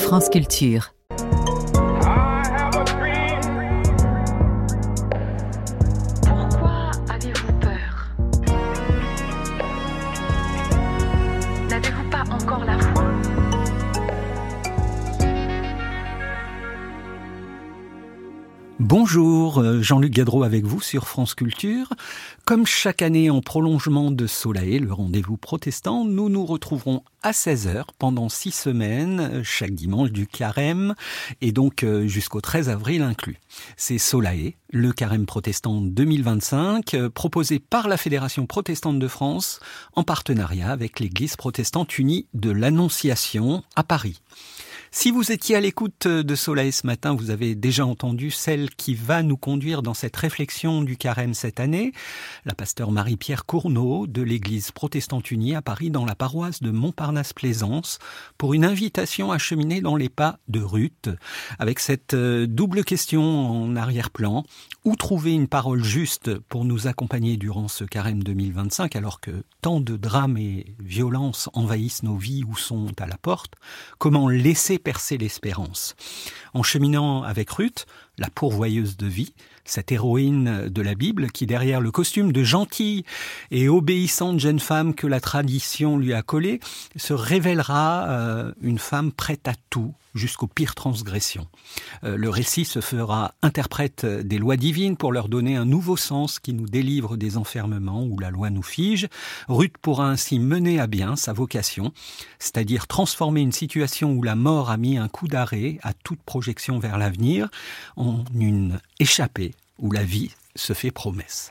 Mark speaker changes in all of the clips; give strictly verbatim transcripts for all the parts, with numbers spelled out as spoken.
Speaker 1: France Culture.
Speaker 2: Pourquoi avez-vous peur? N'avez-vous pas encore la foi?
Speaker 3: Bonjour, Jean-Luc Gadreau avec vous sur France Culture. Comme chaque année en prolongement de Solae, le rendez-vous protestant, nous nous retrouverons à seize heures pendant six semaines, chaque dimanche du carême, et donc jusqu'au treize avril inclus. C'est Solae, le carême protestant deux mille vingt-cinq, proposé par la Fédération protestante de France en partenariat avec l'Église protestante unie de l'Annonciation à Paris. Si vous étiez à l'écoute de Solae ce matin, vous avez déjà entendu celle qui va nous conduire dans cette réflexion du carême cette année, la pasteure Marie-Pierre Cournot de l'Église protestante unie à Paris dans la paroisse de Montparnasse-Plaisance pour une invitation à cheminer dans les pas de Ruth, avec cette double question en arrière-plan. Où trouver une parole juste pour nous accompagner durant ce carême deux mille vingt-cinq alors que tant de drames et violences envahissent nos vies ou sont à la porte? Comment laisser percer l'espérance? En cheminant avec Ruth, la pourvoyeuse de vie, cette héroïne de la Bible qui, derrière le costume de gentille et obéissante jeune femme que la tradition lui a collé, se révélera euh, une femme prête à tout, jusqu'aux pires transgressions. Euh, le récit se fera interprète des lois divines pour leur donner un nouveau sens qui nous délivre des enfermements où la loi nous fige. Ruth pourra ainsi mener à bien sa vocation, c'est-à-dire transformer une situation où la mort a mis un coup d'arrêt à toute projection vers l'avenir en une échappée où la vie se fait promesse.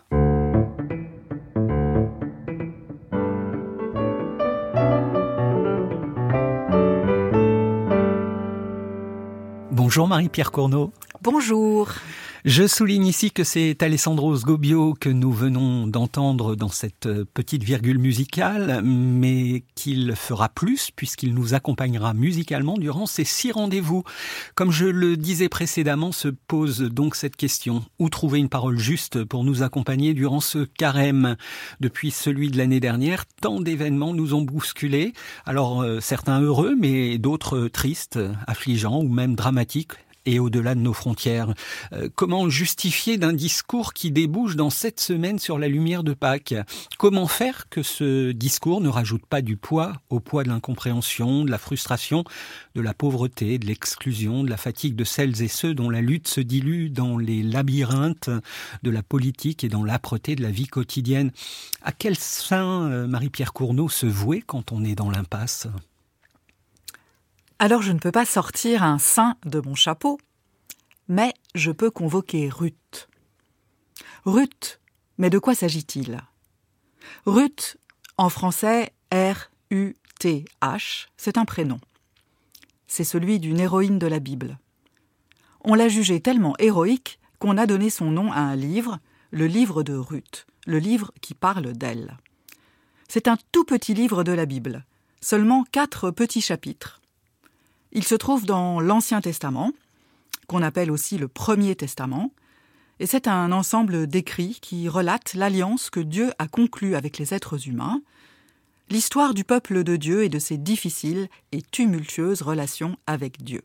Speaker 3: Bonjour Marie-Pierre Cournot.
Speaker 4: Bonjour.
Speaker 3: Je souligne ici que c'est Alessandro Sgobbio que nous venons d'entendre dans cette petite virgule musicale, mais qu'il fera plus puisqu'il nous accompagnera musicalement durant ces six rendez-vous. Comme je le disais précédemment, se pose donc cette question. Où trouver une parole juste pour nous accompagner durant ce carême? Depuis celui de l'année dernière, tant d'événements nous ont bousculés. Alors euh, certains heureux, mais d'autres tristes, affligeants ou même dramatiques. Et au-delà de nos frontières. Euh, comment justifier d'un discours qui débouche dans cette semaine sur la lumière de Pâques? Comment faire que ce discours ne rajoute pas du poids au poids de l'incompréhension, de la frustration, de la pauvreté, de l'exclusion, de la fatigue de celles et ceux dont la lutte se dilue dans les labyrinthes de la politique et dans l'âpreté de la vie quotidienne? À quel saint euh, Marie-Pierre Cournot se vouer quand on est dans l'impasse?
Speaker 4: Alors je ne peux pas sortir un saint de mon chapeau, mais je peux convoquer Ruth. Ruth, mais de quoi s'agit-il? Ruth, en français, R U T H, c'est un prénom. C'est celui d'une héroïne de la Bible. On l'a jugée tellement héroïque qu'on a donné son nom à un livre, le livre de Ruth, le livre qui parle d'elle. C'est un tout petit livre de la Bible, seulement quatre petits chapitres. Il se trouve dans l'Ancien Testament, qu'on appelle aussi le Premier Testament, et c'est un ensemble d'écrits qui relatent l'alliance que Dieu a conclue avec les êtres humains, l'histoire du peuple de Dieu et de ses difficiles et tumultueuses relations avec Dieu.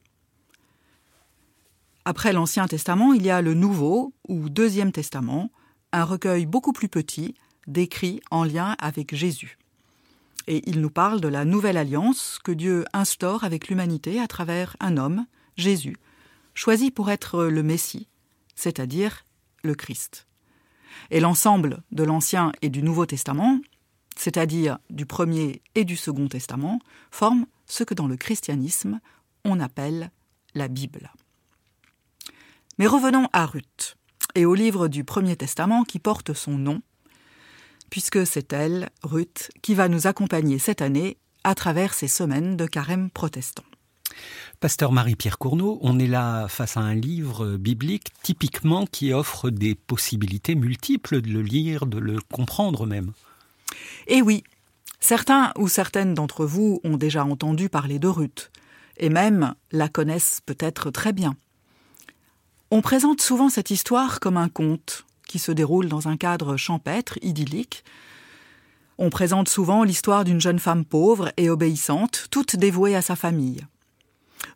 Speaker 4: Après l'Ancien Testament, il y a le Nouveau ou Deuxième Testament, un recueil beaucoup plus petit d'écrits en lien avec Jésus. Et il nous parle de la nouvelle alliance que Dieu instaure avec l'humanité à travers un homme, Jésus, choisi pour être le Messie, c'est-à-dire le Christ. Et l'ensemble de l'Ancien et du Nouveau Testament, c'est-à-dire du Premier et du Second Testament, forme ce que dans le christianisme on appelle la Bible. Mais revenons à Ruth et au livre du Premier Testament qui porte son nom, puisque c'est elle, Ruth, qui va nous accompagner cette année à travers ces semaines de carême protestant.
Speaker 3: Pasteur Marie-Pierre Cournot, on est là face à un livre biblique typiquement qui offre des possibilités multiples de le lire, de le comprendre même.
Speaker 4: Et oui, certains ou certaines d'entre vous ont déjà entendu parler de Ruth, et même la connaissent peut-être très bien. On présente souvent cette histoire comme un conte, qui se déroule dans un cadre champêtre, idyllique. On présente souvent l'histoire d'une jeune femme pauvre et obéissante, toute dévouée à sa famille.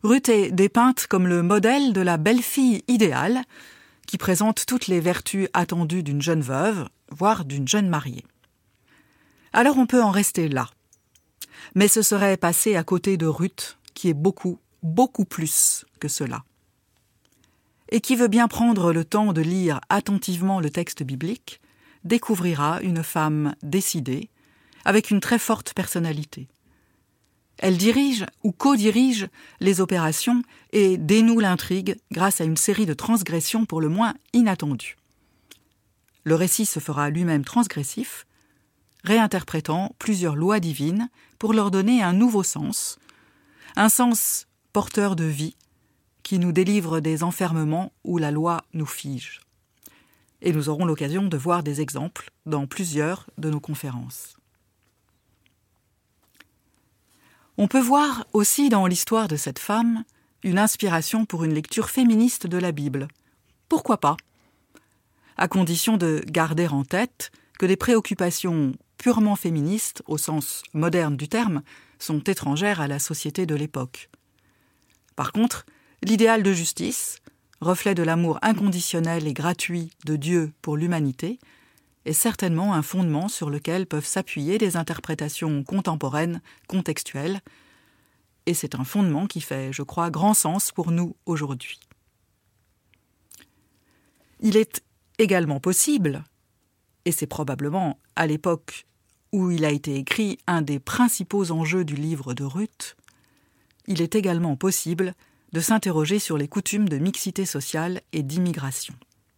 Speaker 4: Ruth est dépeinte comme le modèle de la belle-fille idéale qui présente toutes les vertus attendues d'une jeune veuve, voire d'une jeune mariée. Alors on peut en rester là. Mais ce serait passer à côté de Ruth, qui est beaucoup, beaucoup plus que cela. Et qui veut bien prendre le temps de lire attentivement le texte biblique, découvrira une femme décidée, avec une très forte personnalité. Elle dirige ou co-dirige les opérations et dénoue l'intrigue grâce à une série de transgressions pour le moins inattendues. Le récit se fera lui-même transgressif, réinterprétant plusieurs lois divines pour leur donner un nouveau sens, un sens porteur de vie qui nous délivre des enfermements où la loi nous fige. Et nous aurons l'occasion de voir des exemples dans plusieurs de nos conférences. On peut voir aussi dans l'histoire de cette femme une inspiration pour une lecture féministe de la Bible. Pourquoi pas ? À condition de garder en tête que des préoccupations purement féministes, au sens moderne du terme, sont étrangères à la société de l'époque. Par contre, l'idéal de justice, reflet de l'amour inconditionnel et gratuit de Dieu pour l'humanité, est certainement un fondement sur lequel peuvent s'appuyer des interprétations contemporaines, contextuelles, et c'est un fondement qui fait, je crois, grand sens pour nous aujourd'hui. Il est également possible, et c'est probablement à l'époque où il a été écrit un des principaux enjeux du livre de Ruth, il est également possible de s'interroger sur les coutumes de mixité sociale et d'immigration.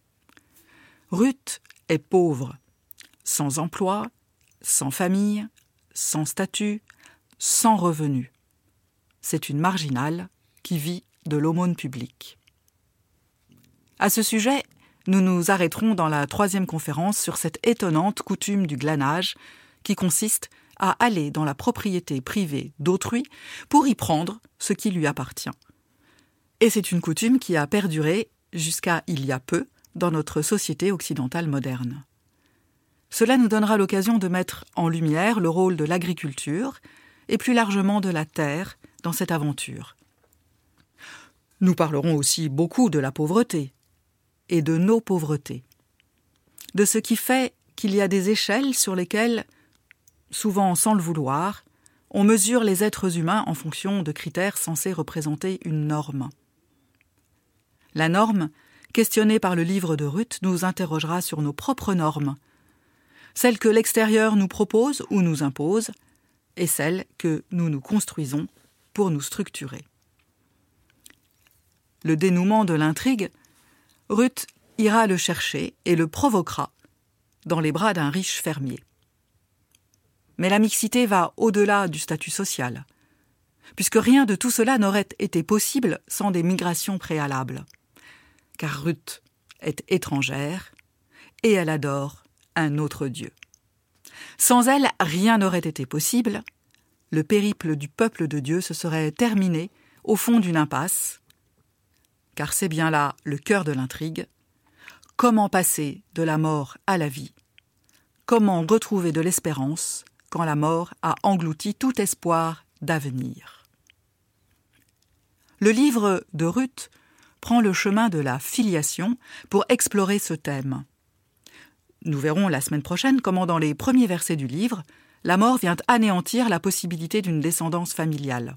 Speaker 4: Ruth est pauvre, sans emploi, sans famille, sans statut, sans revenu. C'est une marginale qui vit de l'aumône publique. À ce sujet, nous nous arrêterons dans la troisième conférence sur cette étonnante coutume du glanage qui consiste à aller dans la propriété privée d'autrui pour y prendre ce qui lui appartient. Et c'est une coutume qui a perduré jusqu'à il y a peu dans notre société occidentale moderne. Cela nous donnera l'occasion de mettre en lumière le rôle de l'agriculture et plus largement de la terre dans cette aventure. Nous parlerons aussi beaucoup de la pauvreté et de nos pauvretés, de ce qui fait qu'il y a des échelles sur lesquelles, souvent sans le vouloir, on mesure les êtres humains en fonction de critères censés représenter une norme. La norme, questionnée par le livre de Ruth, nous interrogera sur nos propres normes, celles que l'extérieur nous propose ou nous impose, et celles que nous nous construisons pour nous structurer. Le dénouement de l'intrigue, Ruth ira le chercher et le provoquera dans les bras d'un riche fermier. Mais la mixité va au-delà du statut social, puisque rien de tout cela n'aurait été possible sans des migrations préalables. Car Ruth est étrangère et elle adore un autre Dieu. Sans elle, rien n'aurait été possible. Le périple du peuple de Dieu se serait terminé au fond d'une impasse, car c'est bien là le cœur de l'intrigue. Comment passer de la mort à la vie ? Comment retrouver de l'espérance quand la mort a englouti tout espoir d'avenir ? Le livre de Ruth prend le chemin de la filiation pour explorer ce thème. Nous verrons la semaine prochaine comment dans les premiers versets du livre, la mort vient anéantir la possibilité d'une descendance familiale.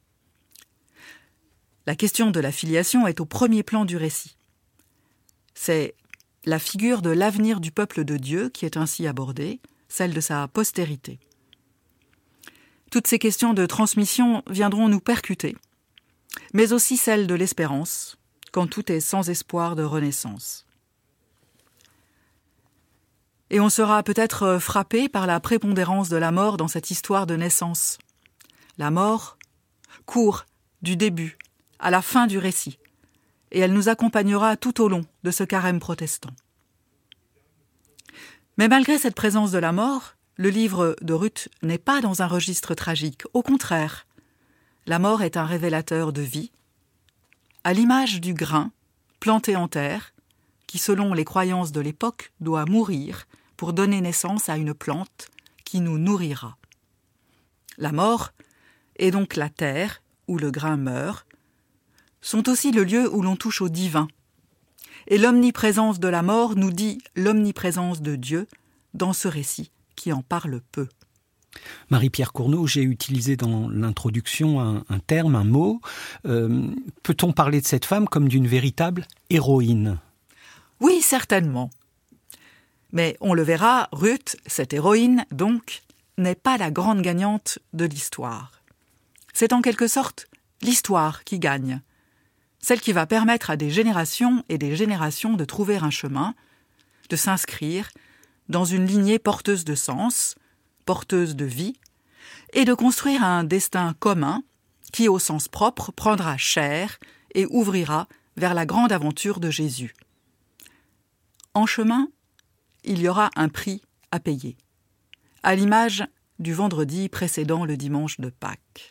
Speaker 4: La question de la filiation est au premier plan du récit. C'est la figure de l'avenir du peuple de Dieu qui est ainsi abordée, celle de sa postérité. Toutes ces questions de transmission viendront nous percuter, mais aussi celle de l'espérance, quand tout est sans espoir de renaissance. Et on sera peut-être frappé par la prépondérance de la mort dans cette histoire de naissance. La mort court du début à la fin du récit, et elle nous accompagnera tout au long de ce carême protestant. Mais malgré cette présence de la mort, le livre de Ruth n'est pas dans un registre tragique. Au contraire, la mort est un révélateur de vie, à l'image du grain planté en terre, qui selon les croyances de l'époque doit mourir pour donner naissance à une plante qui nous nourrira. La mort est donc la terre où le grain meurt, sont aussi le lieu où l'on touche au divin. Et l'omniprésence de la mort nous dit l'omniprésence de Dieu dans ce récit qui en parle peu.
Speaker 3: Marie-Pierre Cournot, j'ai utilisé dans l'introduction un, un terme, un mot. Euh, peut-on parler de cette femme comme d'une véritable héroïne ?
Speaker 4: Oui, certainement. Mais on le verra, Ruth, cette héroïne, donc, n'est pas la grande gagnante de l'histoire. C'est en quelque sorte l'histoire qui gagne, celle qui va permettre à des générations et des générations de trouver un chemin, de s'inscrire dans une lignée porteuse de sens, porteuse de vie, et de construire un destin commun qui, au sens propre, prendra chair et ouvrira vers la grande aventure de Jésus. En chemin, il y aura un prix à payer, à l'image du vendredi précédant le dimanche de Pâques.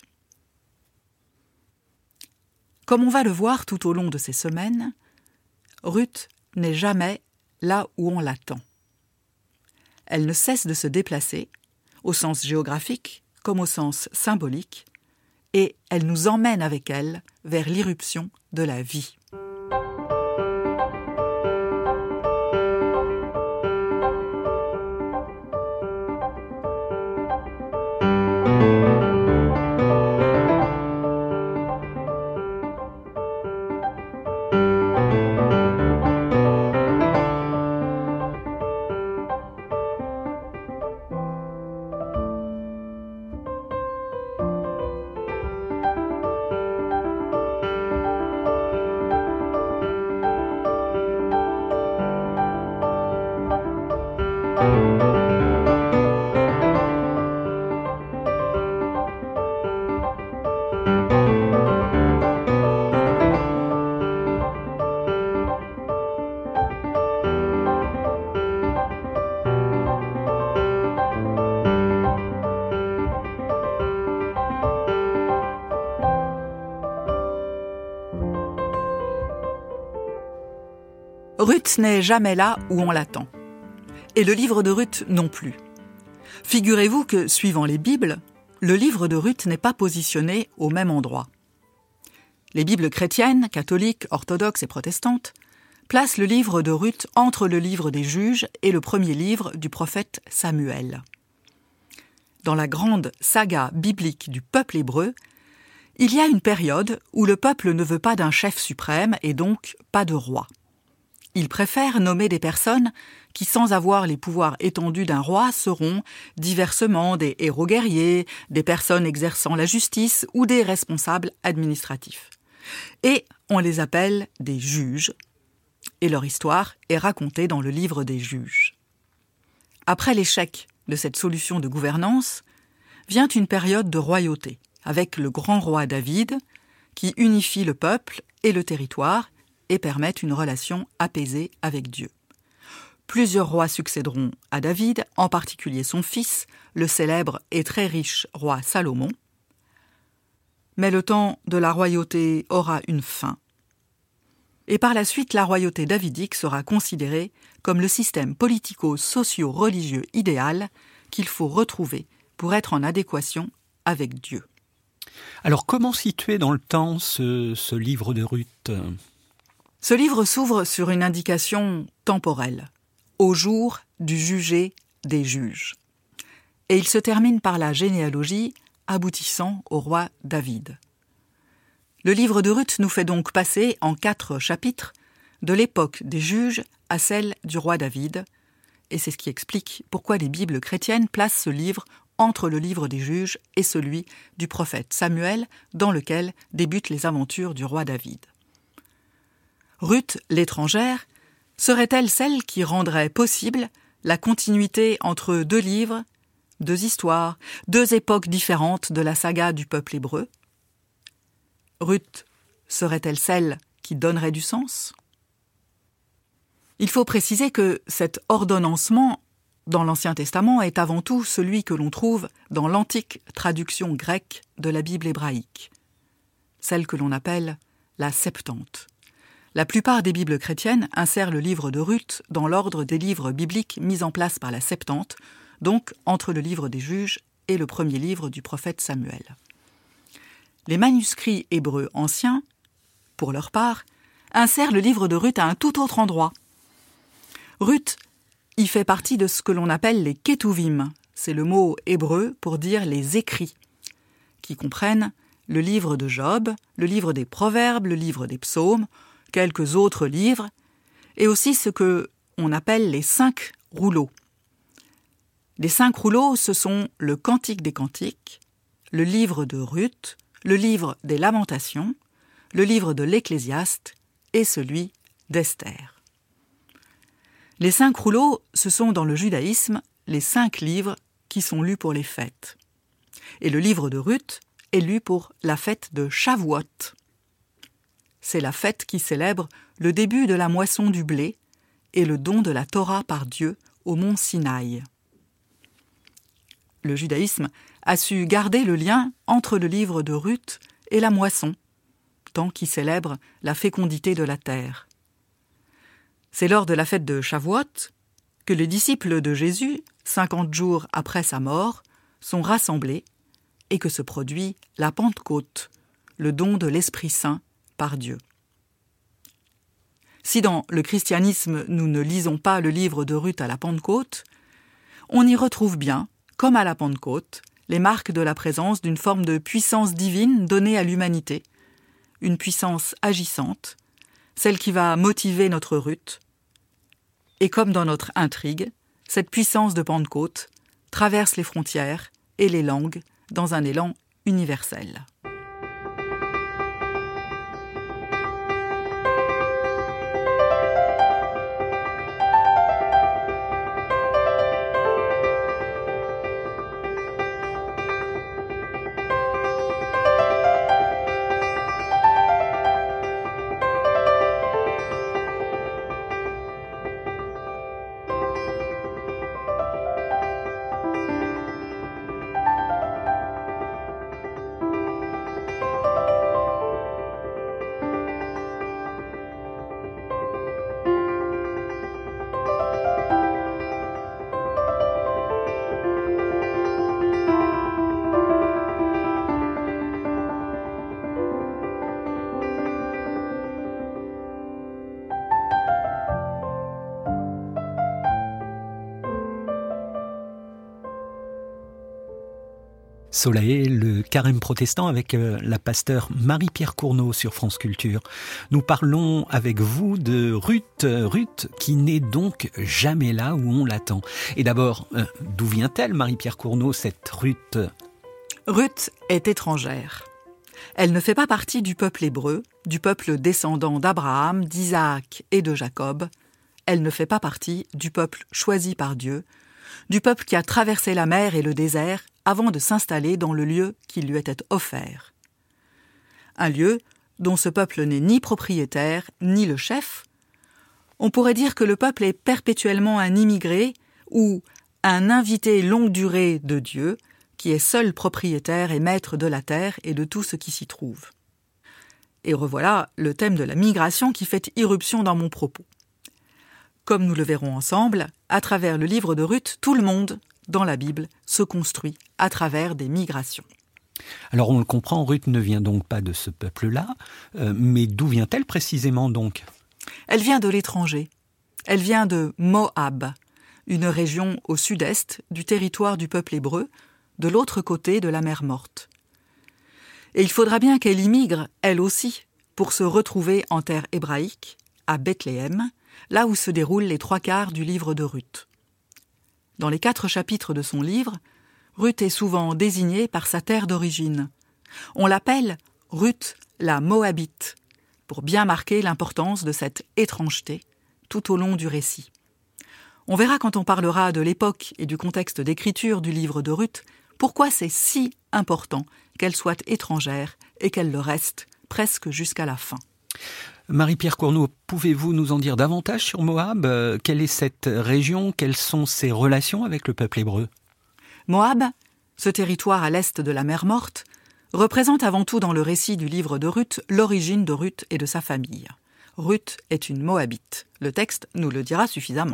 Speaker 4: Comme on va le voir tout au long de ces semaines, Ruth n'est jamais là où on l'attend. Elle ne cesse de se déplacer, au sens géographique comme au sens symbolique, et elle nous emmène avec elle vers l'irruption de la vie. Ruth n'est jamais là où on l'attend. Et le livre de Ruth non plus. Figurez-vous que, suivant les Bibles, le livre de Ruth n'est pas positionné au même endroit. Les Bibles chrétiennes, catholiques, orthodoxes et protestantes placent le livre de Ruth entre le livre des Juges et le premier livre du prophète Samuel. Dans la grande saga biblique du peuple hébreu, il y a une période où le peuple ne veut pas d'un chef suprême et donc pas de roi. Il préfère nommer des personnes qui, sans avoir les pouvoirs étendus d'un roi, seront diversement des héros guerriers, des personnes exerçant la justice ou des responsables administratifs. Et on les appelle des juges, et leur histoire est racontée dans le livre des Juges. Après l'échec de cette solution de gouvernance, vient une période de royauté, avec le grand roi David, qui unifie le peuple et le territoire, et permettent une relation apaisée avec Dieu. Plusieurs rois succéderont à David, en particulier son fils, le célèbre et très riche roi Salomon. Mais le temps de la royauté aura une fin. Et par la suite, la royauté davidique sera considérée comme le système politico-socio-religieux idéal qu'il faut retrouver pour être en adéquation avec Dieu.
Speaker 3: Alors comment situer dans le temps ce, ce livre de Ruth ?
Speaker 4: Ce livre s'ouvre sur une indication temporelle, au jour du jugé des juges. Et il se termine par la généalogie aboutissant au roi David. Le livre de Ruth nous fait donc passer en quatre chapitres de l'époque des juges à celle du roi David, et c'est ce qui explique pourquoi les Bibles chrétiennes placent ce livre entre le livre des juges et celui du prophète Samuel, dans lequel débutent les aventures du roi David. Ruth, l'étrangère, serait-elle celle qui rendrait possible la continuité entre deux livres, deux histoires, deux époques différentes de la saga du peuple hébreu ? Ruth serait-elle celle qui donnerait du sens ? Il faut préciser que cet ordonnancement dans l'Ancien Testament est avant tout celui que l'on trouve dans l'antique traduction grecque de la Bible hébraïque, celle que l'on appelle la Septante. La plupart des Bibles chrétiennes insèrent le livre de Ruth dans l'ordre des livres bibliques mis en place par la Septante, donc entre le livre des Juges et le premier livre du prophète Samuel. Les manuscrits hébreux anciens pour leur part, insèrent le livre de Ruth à un tout autre endroit. Ruth y fait partie de ce que l'on appelle les Ketuvim, c'est le mot hébreu pour dire les écrits, qui comprennent le livre de Job, le livre des Proverbes, le livre des Psaumes, quelques autres livres, et aussi ce que on appelle les cinq rouleaux. Les cinq rouleaux, ce sont le Cantique des Cantiques, le livre de Ruth, le livre des Lamentations, le livre de l'Ecclésiaste et celui d'Esther. Les cinq rouleaux, ce sont dans le judaïsme les cinq livres qui sont lus pour les fêtes. Et le livre de Ruth est lu pour la fête de Shavuot. C'est la fête qui célèbre le début de la moisson du blé et le don de la Torah par Dieu au mont Sinaï. Le judaïsme a su garder le lien entre le livre de Ruth et la moisson, tant qu'il célèbre la fécondité de la terre. C'est lors de la fête de Shavuot que les disciples de Jésus, cinquante jours après sa mort, sont rassemblés et que se produit la Pentecôte, le don de l'Esprit Saint par Dieu. Si dans le christianisme nous ne lisons pas le livre de Ruth à la Pentecôte, on y retrouve bien, comme à la Pentecôte, les marques de la présence d'une forme de puissance divine donnée à l'humanité, une puissance agissante, celle qui va motiver notre Ruth. Et comme dans notre intrigue, cette puissance de Pentecôte traverse les frontières et les langues dans un élan universel.
Speaker 3: Soleil, le carême protestant avec la pasteure Marie-Pierre Cournot sur France Culture. Nous parlons avec vous de Ruth, Ruth qui n'est donc jamais là où on l'attend. Et d'abord, euh, d'où vient-elle, Marie-Pierre Cournot, cette Ruth ?
Speaker 4: Ruth est étrangère. Elle ne fait pas partie du peuple hébreu, du peuple descendant d'Abraham, d'Isaac et de Jacob. Elle ne fait pas partie du peuple choisi par Dieu, du peuple qui a traversé la mer et le désert avant de s'installer dans le lieu qui lui était offert. Un lieu dont ce peuple n'est ni propriétaire, ni le chef. On pourrait dire que le peuple est perpétuellement un immigré ou un invité longue durée de Dieu, qui est seul propriétaire et maître de la terre et de tout ce qui s'y trouve. Et revoilà le thème de la migration qui fait irruption dans mon propos. Comme nous le verrons ensemble, à travers le livre de Ruth, tout le monde, dans la Bible, se construit à travers des migrations.
Speaker 3: Alors on le comprend, Ruth ne vient donc pas de ce peuple-là, euh, mais d'où vient-elle précisément donc ?
Speaker 4: Elle vient de l'étranger. Elle vient de Moab, une région au sud-est du territoire du peuple hébreu, de l'autre côté de la mer Morte. Et il faudra bien qu'elle immigre, elle aussi, pour se retrouver en terre hébraïque, à Bethléem, là où se déroulent les trois quarts du livre de Ruth. Dans les quatre chapitres de son livre, Ruth est souvent désignée par sa terre d'origine. On l'appelle Ruth la Moabite, pour bien marquer l'importance de cette étrangeté tout au long du récit. On verra quand on parlera de l'époque et du contexte d'écriture du livre de Ruth, pourquoi c'est si important qu'elle soit étrangère et qu'elle le reste presque jusqu'à la fin.
Speaker 3: Marie-Pierre Cournot, pouvez-vous nous en dire davantage sur Moab ? euh, Quelle est cette région ? Quelles sont ses relations avec le peuple hébreu ?
Speaker 4: Moab, ce territoire à l'est de la mer Morte, représente avant tout dans le récit du livre de Ruth l'origine de Ruth et de sa famille. Ruth est une Moabite. Le texte nous le dira suffisamment.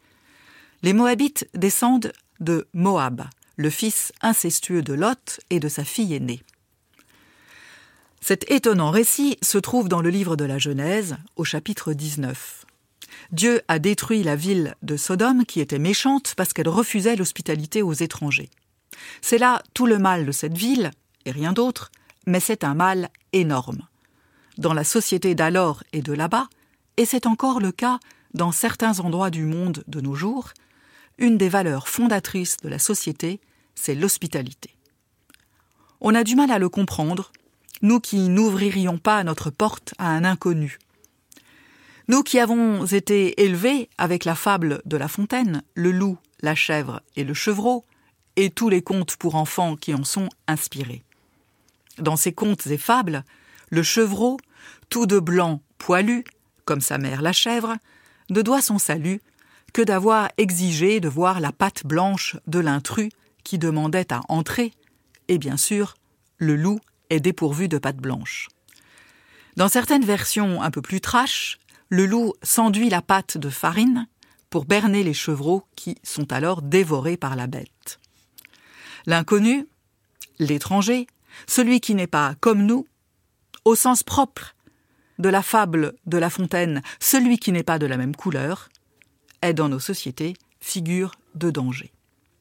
Speaker 4: Les Moabites descendent de Moab, le fils incestueux de Lot et de sa fille aînée. Cet étonnant récit se trouve dans le livre de la Genèse, au chapitre dix-neuf. Dieu a détruit la ville de Sodome qui était méchante parce qu'elle refusait l'hospitalité aux étrangers. C'est là tout le mal de cette ville, et rien d'autre, mais c'est un mal énorme. Dans la société d'alors et de là-bas, et c'est encore le cas dans certains endroits du monde de nos jours, une des valeurs fondatrices de la société, c'est l'hospitalité. On a du mal à le comprendre, nous qui n'ouvririons pas notre porte à un inconnu. Nous qui avons été élevés avec la fable de La Fontaine, le loup, la chèvre et le chevreau, et tous les contes pour enfants qui en sont inspirés. Dans ces contes et fables, le chevreau, tout de blanc poilu, comme sa mère la chèvre, ne doit son salut que d'avoir exigé de voir la patte blanche de l'intrus qui demandait à entrer, et bien sûr, le loup est dépourvu de patte blanche. Dans certaines versions un peu plus trash, le loup s'enduit la pâte de farine pour berner les chevreaux qui sont alors dévorés par la bête. L'inconnu, l'étranger, celui qui n'est pas comme nous, au sens propre de la fable de La Fontaine, celui qui n'est pas de la même couleur, est dans nos sociétés figure de danger.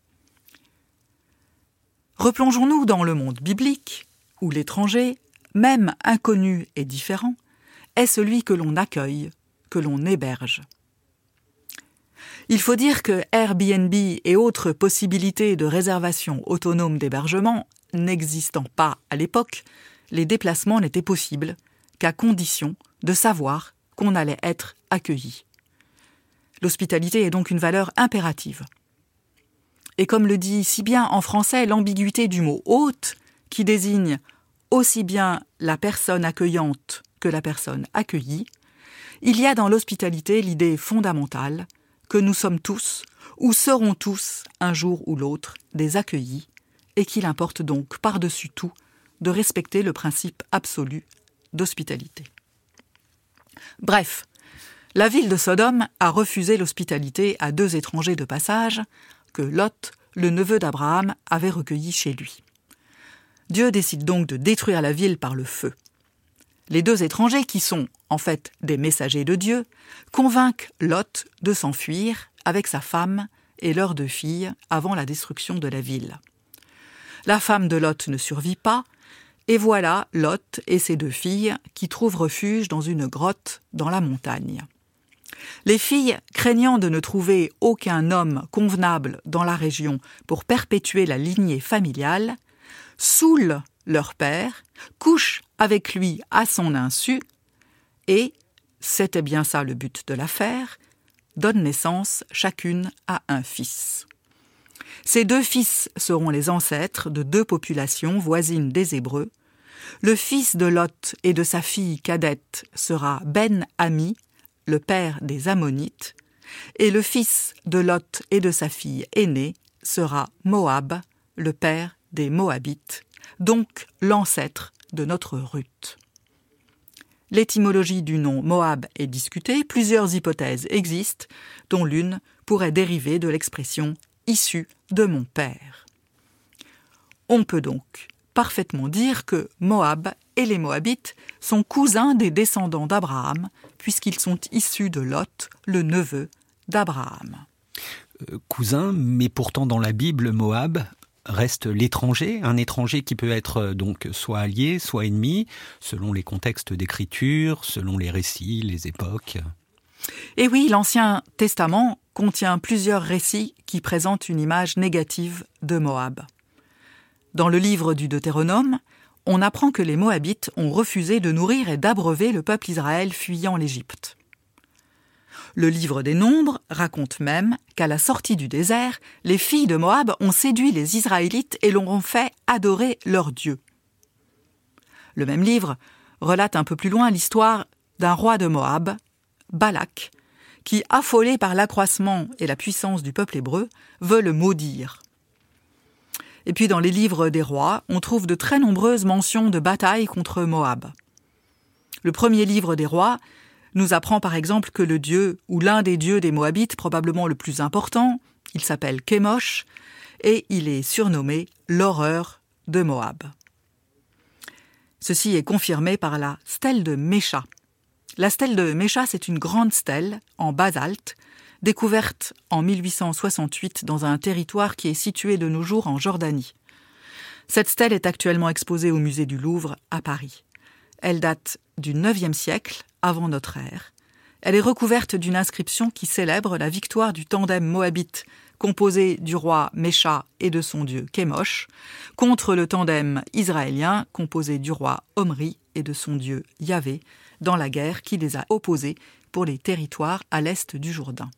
Speaker 4: Replongeons-nous dans le monde biblique, où l'étranger, même inconnu et différent, est celui que l'on accueille, que l'on héberge. Il faut dire que Airbnb et autres possibilités de réservation autonome d'hébergement n'existant pas à l'époque, les déplacements n'étaient possibles qu'à condition de savoir qu'on allait être accueilli. L'hospitalité est donc une valeur impérative. Et comme le dit si bien en français l'ambiguïté du mot « hôte » qui désigne aussi bien la personne accueillante que la personne accueillie, il y a dans l'hospitalité l'idée fondamentale que nous sommes tous, ou serons tous, un jour ou l'autre, des accueillis, et qu'il importe donc, par-dessus tout, de respecter le principe absolu d'hospitalité. Bref, la ville de Sodome a refusé l'hospitalité à deux étrangers de passage que Lot, le neveu d'Abraham, avait recueillis chez lui. Dieu décide donc de détruire la ville par le feu. Les deux étrangers, qui sont en fait des messagers de Dieu, convainquent Lot de s'enfuir avec sa femme et leurs deux filles avant la destruction de la ville. La femme de Lot ne survit pas, et voilà Lot et ses deux filles qui trouvent refuge dans une grotte dans la montagne. Les filles, craignant de ne trouver aucun homme convenable dans la région pour perpétuer la lignée familiale, saoulent leur père, couchent avec lui à son insu et, c'était bien ça le but de l'affaire, donnent naissance chacune à un fils. Ces deux fils seront les ancêtres de deux populations voisines des Hébreux. Le fils de Lot et de sa fille cadette sera Ben-Ami, le père des Ammonites, et le fils de Lot et de sa fille aînée sera Moab, le père des Moabites, donc l'ancêtre de notre Ruth. L'étymologie du nom Moab est discutée, plusieurs hypothèses existent, dont l'une pourrait dériver de l'expression « issue de mon père ». On peut donc parfaitement dire que Moab et les Moabites sont cousins des descendants d'Abraham, puisqu'ils sont issus de Lot, le neveu d'Abraham.
Speaker 3: Euh, cousin, mais pourtant dans la Bible, Moab reste l'étranger, un étranger qui peut être donc soit allié, soit ennemi, selon les contextes d'écriture, selon les récits, les époques.
Speaker 4: Et oui, l'Ancien Testament contient plusieurs récits qui présentent une image négative de Moab. Dans le livre du Deutéronome, on apprend que les Moabites ont refusé de nourrir et d'abreuver le peuple Israël fuyant l'Égypte. Le livre des Nombres raconte même qu'à la sortie du désert, les filles de Moab ont séduit les Israélites et leur ont fait adorer leur Dieu. Le même livre relate un peu plus loin l'histoire d'un roi de Moab, Balak, qui, affolé par l'accroissement et la puissance du peuple hébreu, veut le maudire. Et puis dans les livres des rois, on trouve de très nombreuses mentions de batailles contre Moab. Le premier livre des rois nous apprend par exemple que le dieu, ou l'un des dieux des Moabites, probablement le plus important, il s'appelle Kémosh, et il est surnommé l'horreur de Moab. Ceci est confirmé par la stèle de Mécha. La stèle de Mécha, c'est une grande stèle en basalte, découverte en mille huit cent soixante-huit dans un territoire qui est situé de nos jours en Jordanie. Cette stèle est actuellement exposée au musée du Louvre à Paris. Elle date du neuvième siècle, avant notre ère. Elle est recouverte d'une inscription qui célèbre la victoire du tandem moabite composé du roi Mécha et de son dieu Kémosh, contre le tandem israélien composé du roi Omri et de son dieu Yahvé, dans la guerre qui les a opposés pour les territoires à l'est du Jourdain.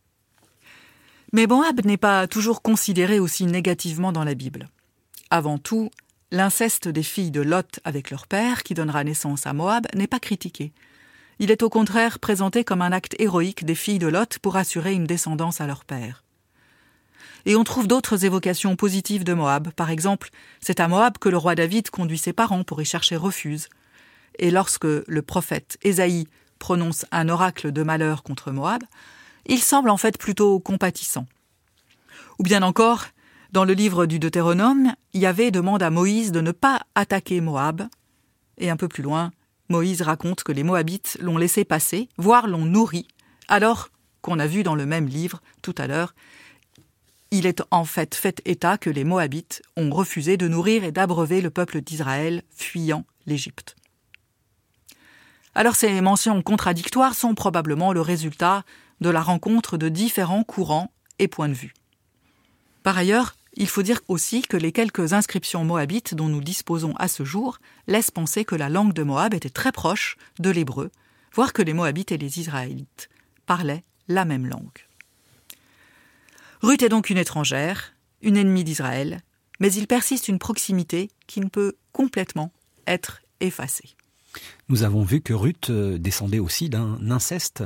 Speaker 4: Mais Moab n'est pas toujours considéré aussi négativement dans la Bible. Avant tout, l'inceste des filles de Lot avec leur père, qui donnera naissance à Moab, n'est pas critiqué. Il est au contraire présenté comme un acte héroïque des filles de Lot pour assurer une descendance à leur père. Et on trouve d'autres évocations positives de Moab. Par exemple, c'est à Moab que le roi David conduit ses parents pour y chercher refuge. Et lorsque le prophète Ésaïe prononce un oracle de malheur contre Moab, il semble en fait plutôt compatissant. Ou bien encore, dans le livre du Deutéronome, Yahvé demande à Moïse de ne pas attaquer Moab. Et un peu plus loin, Moïse raconte que les Moabites l'ont laissé passer, voire l'ont nourri, alors qu'on a vu dans le même livre tout à l'heure, il est en fait fait état que les Moabites ont refusé de nourrir et d'abreuver le peuple d'Israël fuyant l'Égypte. Alors ces mentions contradictoires sont probablement le résultat de la rencontre de différents courants et points de vue. Par ailleurs, il faut dire aussi que les quelques inscriptions moabites dont nous disposons à ce jour laissent penser que la langue de Moab était très proche de l'hébreu, voire que les Moabites et les Israélites parlaient la même langue. Ruth est donc une étrangère, une ennemie d'Israël, mais il persiste une proximité qui ne peut complètement être effacée.
Speaker 3: Nous avons vu que Ruth descendait aussi d'un inceste.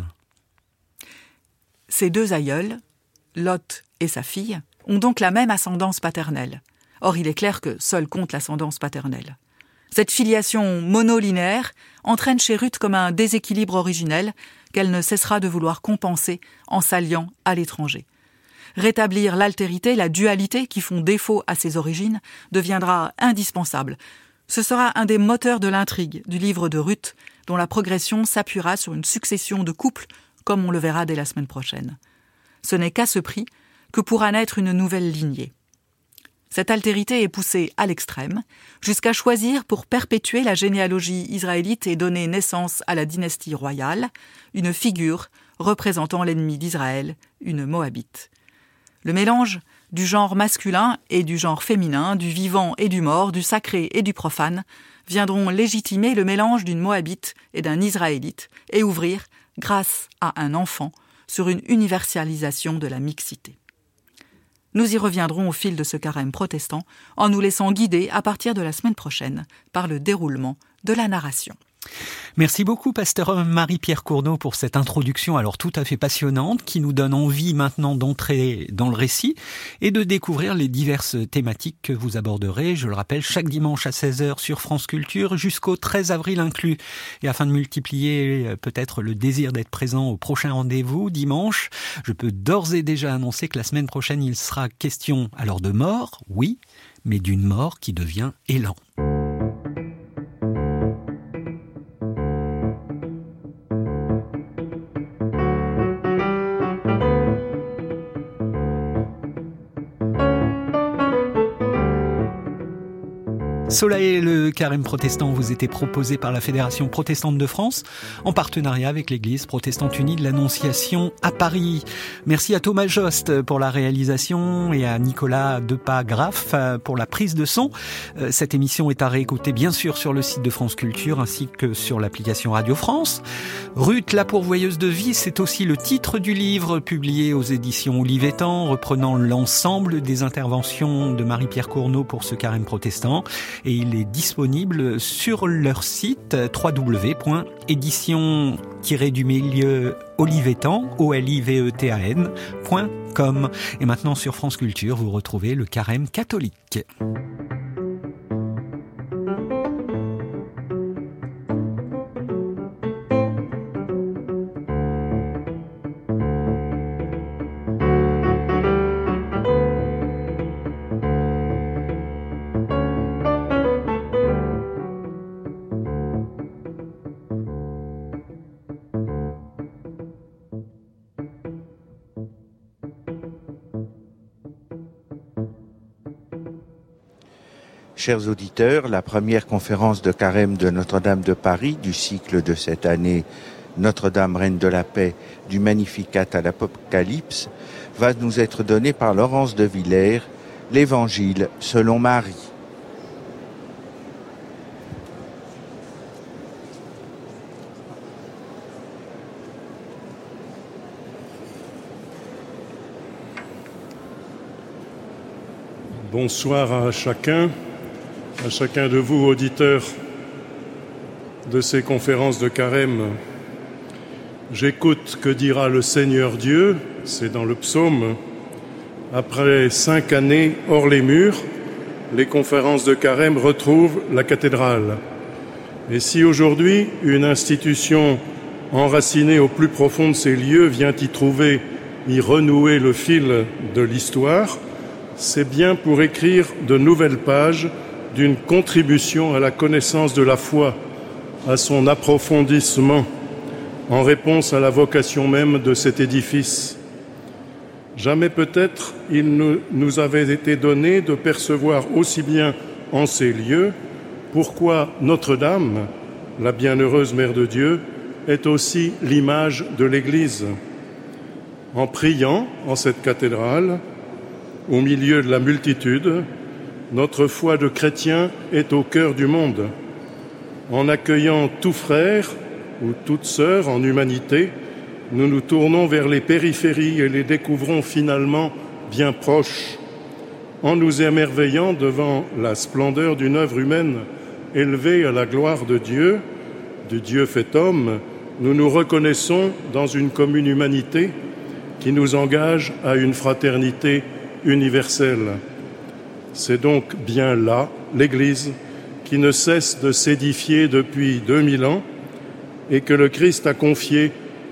Speaker 4: Ses deux aïeuls, Lot et sa fille, ont donc la même ascendance paternelle. Or, il est clair que seule compte l'ascendance paternelle. Cette filiation monolinéaire entraîne chez Ruth comme un déséquilibre originel qu'elle ne cessera de vouloir compenser en s'alliant à l'étranger. Rétablir l'altérité, la dualité qui font défaut à ses origines deviendra indispensable. Ce sera un des moteurs de l'intrigue du livre de Ruth, dont la progression s'appuiera sur une succession de couples, comme on le verra dès la semaine prochaine. Ce n'est qu'à ce prix que pourra naître une nouvelle lignée. Cette altérité est poussée à l'extrême, jusqu'à choisir pour perpétuer la généalogie israélite et donner naissance à la dynastie royale, une figure représentant l'ennemi d'Israël, une Moabite. Le mélange du genre masculin et du genre féminin, du vivant et du mort, du sacré et du profane, viendront légitimer le mélange d'une Moabite et d'un Israélite et ouvrir, grâce à un enfant, sur une universalisation de la mixité. Nous y reviendrons au fil de ce carême protestant en nous laissant guider à partir de la semaine prochaine par le déroulement de la narration.
Speaker 3: Merci beaucoup, pasteur Marie-Pierre Cournot, pour cette introduction alors tout à fait passionnante qui nous donne envie maintenant d'entrer dans le récit et de découvrir les diverses thématiques que vous aborderez, je le rappelle, chaque dimanche à seize heures sur France Culture jusqu'au treize avril inclus. Et afin de multiplier peut-être le désir d'être présent au prochain rendez-vous dimanche, je peux d'ores et déjà annoncer que la semaine prochaine il sera question alors de mort, oui, mais d'une mort qui devient élan. Solae, le carême protestant vous était proposé par la Fédération protestante de France en partenariat avec l'Église protestante unie de l'Annonciation à Paris. Merci à Thomas Jost pour la réalisation et à Nicolas Depas-Graff pour la prise de son. Cette émission est à réécouter bien sûr sur le site de France Culture ainsi que sur l'application Radio France. Ruth, la pourvoyeuse de vie, c'est aussi le titre du livre publié aux éditions Olivetan, reprenant l'ensemble des interventions de Marie-Pierre Cournot pour ce carême protestant. Et il est disponible sur leur site w w w point édition du milieu olivetan, O L I V E T A N, point com. Et maintenant sur France Culture, vous retrouvez le carême catholique.
Speaker 1: Chers auditeurs, la première conférence de carême de Notre-Dame de Paris du cycle de cette année Notre-Dame, Reine de la Paix, du Magnificat à l'Apocalypse, va nous être donnée par Laurence de Villers, l'Évangile selon Marie.
Speaker 5: Bonsoir à chacun, à chacun de vous, auditeurs de ces conférences de carême. J'écoute que dira le Seigneur Dieu, c'est dans le psaume. Après cinq années hors les murs, les conférences de carême retrouvent la cathédrale. Et si aujourd'hui, une institution enracinée au plus profond de ces lieux vient y trouver, y renouer le fil de l'histoire, c'est bien pour écrire de nouvelles pages d'une contribution à la connaissance de la foi, à son approfondissement, en réponse à la vocation même de cet édifice. Jamais peut-être il nous avait été donné de percevoir aussi bien en ces lieux pourquoi Notre-Dame, la bienheureuse Mère de Dieu, est aussi l'image de l'Église. En priant en cette cathédrale, au milieu de la multitude, notre foi de chrétien est au cœur du monde. En accueillant tout frère ou toute sœur en humanité, nous nous tournons vers les périphéries et les découvrons finalement bien proches. En nous émerveillant devant la splendeur d'une œuvre humaine élevée à la gloire de Dieu, du Dieu fait homme, nous nous reconnaissons dans une commune humanité qui nous engage à une fraternité universelle. C'est donc bien là l'Église qui ne cesse de s'édifier depuis deux mille ans et que le Christ a confié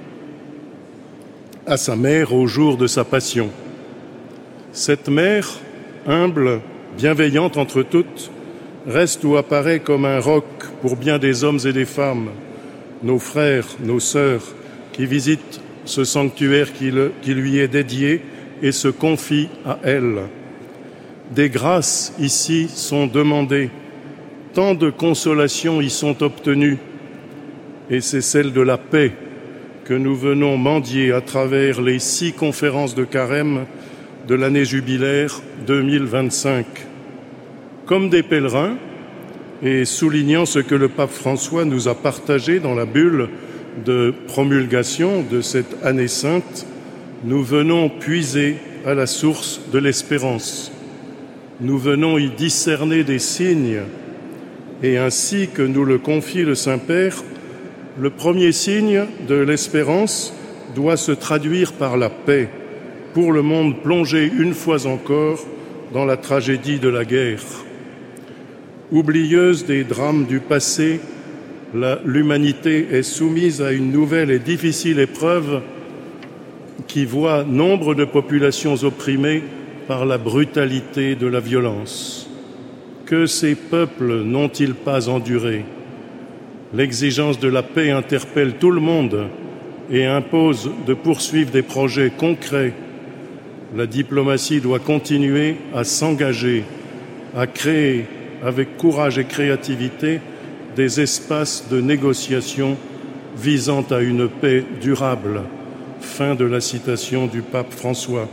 Speaker 5: à sa mère au jour de sa passion. Cette mère, humble, bienveillante entre toutes, reste ou apparaît comme un roc pour bien des hommes et des femmes, nos frères, nos sœurs, qui visitent ce sanctuaire qui, le, qui lui est dédié et se confient à elle. Des grâces ici sont demandées, tant de consolations y sont obtenues, et c'est celle de la paix que nous venons mendier à travers les six conférences de carême de l'année jubilaire deux mille vingt-cinq. Comme des pèlerins, et soulignant ce que le pape François nous a partagé dans la bulle de promulgation de cette année sainte, nous venons puiser à la source de l'espérance. Nous venons y discerner des signes, et ainsi que nous le confie le Saint-Père, le premier signe de l'espérance doit se traduire par la paix, pour le monde plongé une fois encore dans la tragédie de la guerre. Oublieuse des drames du passé, la, l'humanité est soumise à une nouvelle et difficile épreuve qui voit nombre de populations opprimées par la brutalité de la violence. Que ces peuples n'ont-ils pas enduré ? L'exigence de la paix interpelle tout le monde et impose de poursuivre des projets concrets. La diplomatie doit continuer à s'engager, à créer avec courage et créativité des espaces de négociation visant à une paix durable. Fin de la citation du pape François.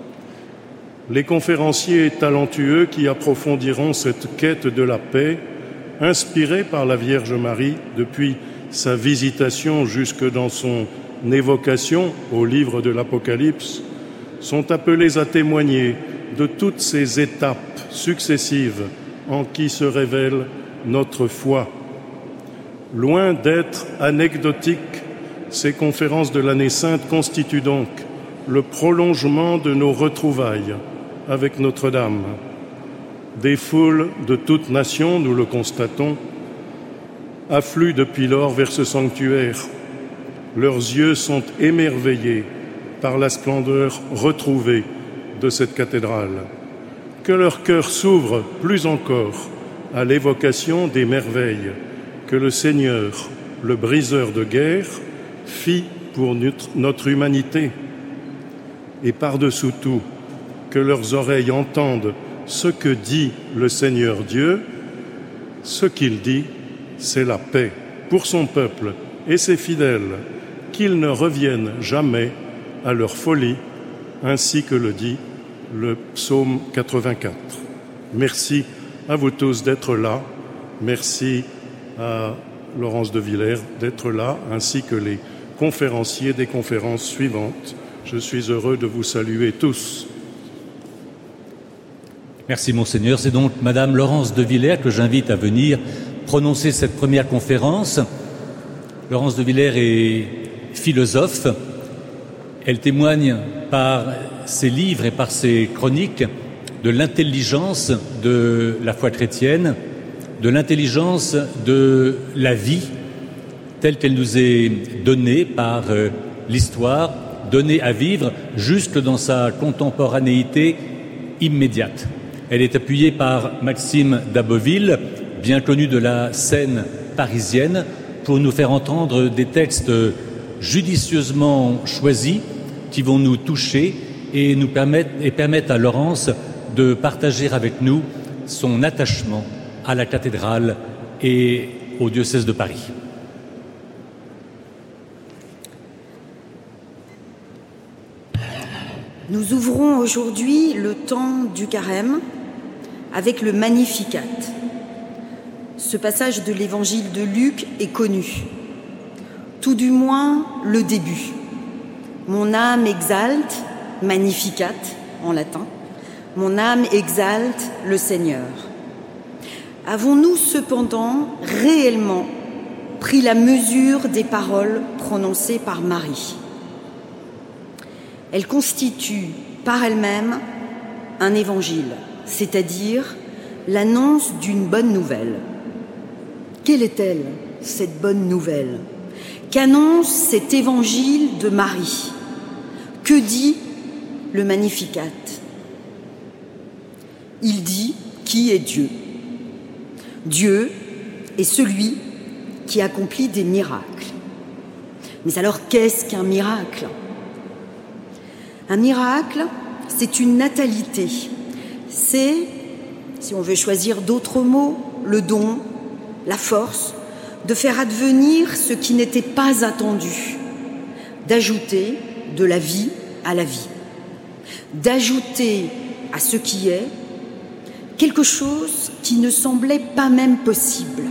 Speaker 5: Les conférenciers talentueux qui approfondiront cette quête de la paix, inspirée par la Vierge Marie depuis sa visitation jusque dans son évocation au livre de l'Apocalypse, sont appelés à témoigner de toutes ces étapes successives en qui se révèle notre foi. Loin d'être anecdotiques, ces conférences de l'année sainte constituent donc le prolongement de nos retrouvailles avec Notre-Dame. Des foules de toutes nations, nous le constatons, affluent depuis lors vers ce sanctuaire. Leurs yeux sont émerveillés par la splendeur retrouvée de cette cathédrale. Que leur cœur s'ouvre plus encore à l'évocation des merveilles que le Seigneur, le briseur de guerre, fit pour notre humanité. Et par-dessous tout, que leurs oreilles entendent ce que dit le Seigneur Dieu. Ce qu'il dit, c'est la paix pour son peuple et ses fidèles, qu'ils ne reviennent jamais à leur folie, ainsi que le dit le psaume quatre-vingt-quatre. Merci à vous tous d'être là. Merci à Laurence de Villers d'être là, ainsi que les conférenciers des conférences suivantes. Je suis heureux de vous saluer tous.
Speaker 6: Merci Monseigneur. C'est donc Madame Laurence de Villers que j'invite à venir prononcer cette première conférence. Laurence de Villers est philosophe. Elle témoigne par ses livres et par ses chroniques de l'intelligence de la foi chrétienne, de l'intelligence de la vie telle qu'elle nous est donnée par euh, l'histoire, donnée à vivre jusque dans sa contemporanéité immédiate. Elle est appuyée par Maxime d'Aboville, bien connu de la scène parisienne, pour nous faire entendre des textes judicieusement choisis qui vont nous toucher et nous permettre, et permettre à Laurence de partager avec nous son attachement à la cathédrale et au diocèse de Paris.
Speaker 7: Nous ouvrons aujourd'hui le temps du carême avec le Magnificat. Ce passage de l'évangile de Luc est connu, tout du moins le début. Mon âme exalte, Magnificat en latin, mon âme exalte le Seigneur. Avons-nous cependant réellement pris la mesure des paroles prononcées par Marie ? Elle constitue par elle-même un évangile, c'est-à-dire l'annonce d'une bonne nouvelle. Quelle est-elle, cette bonne nouvelle ? Qu'annonce cet évangile de Marie ? Que dit le Magnificat ? Il dit qui est Dieu. Dieu est celui qui accomplit des miracles. Mais alors, qu'est-ce qu'un miracle ? Un miracle, c'est une natalité. C'est, si on veut choisir d'autres mots, le don, la force de faire advenir ce qui n'était pas attendu, d'ajouter de la vie à la vie, d'ajouter à ce qui est quelque chose qui ne semblait pas même possible.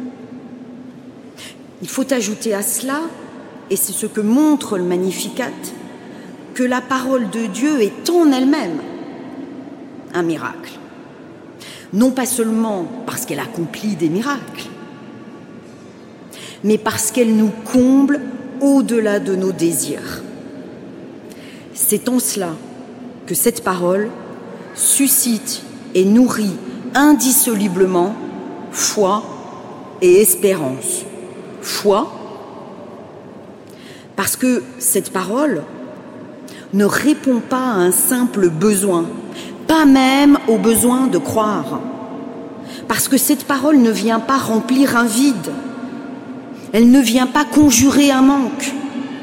Speaker 7: Il faut ajouter à cela, et c'est ce que montre le Magnificat, que la parole de Dieu est en elle-même un miracle. Non pas seulement parce qu'elle accomplit des miracles, mais parce qu'elle nous comble au-delà de nos désirs. C'est en cela que cette parole suscite et nourrit indissolublement foi et espérance. Foi, parce que cette parole ne répond pas à un simple besoin, pas même au besoin de croire. Parce que cette parole ne vient pas remplir un vide, elle ne vient pas conjurer un manque.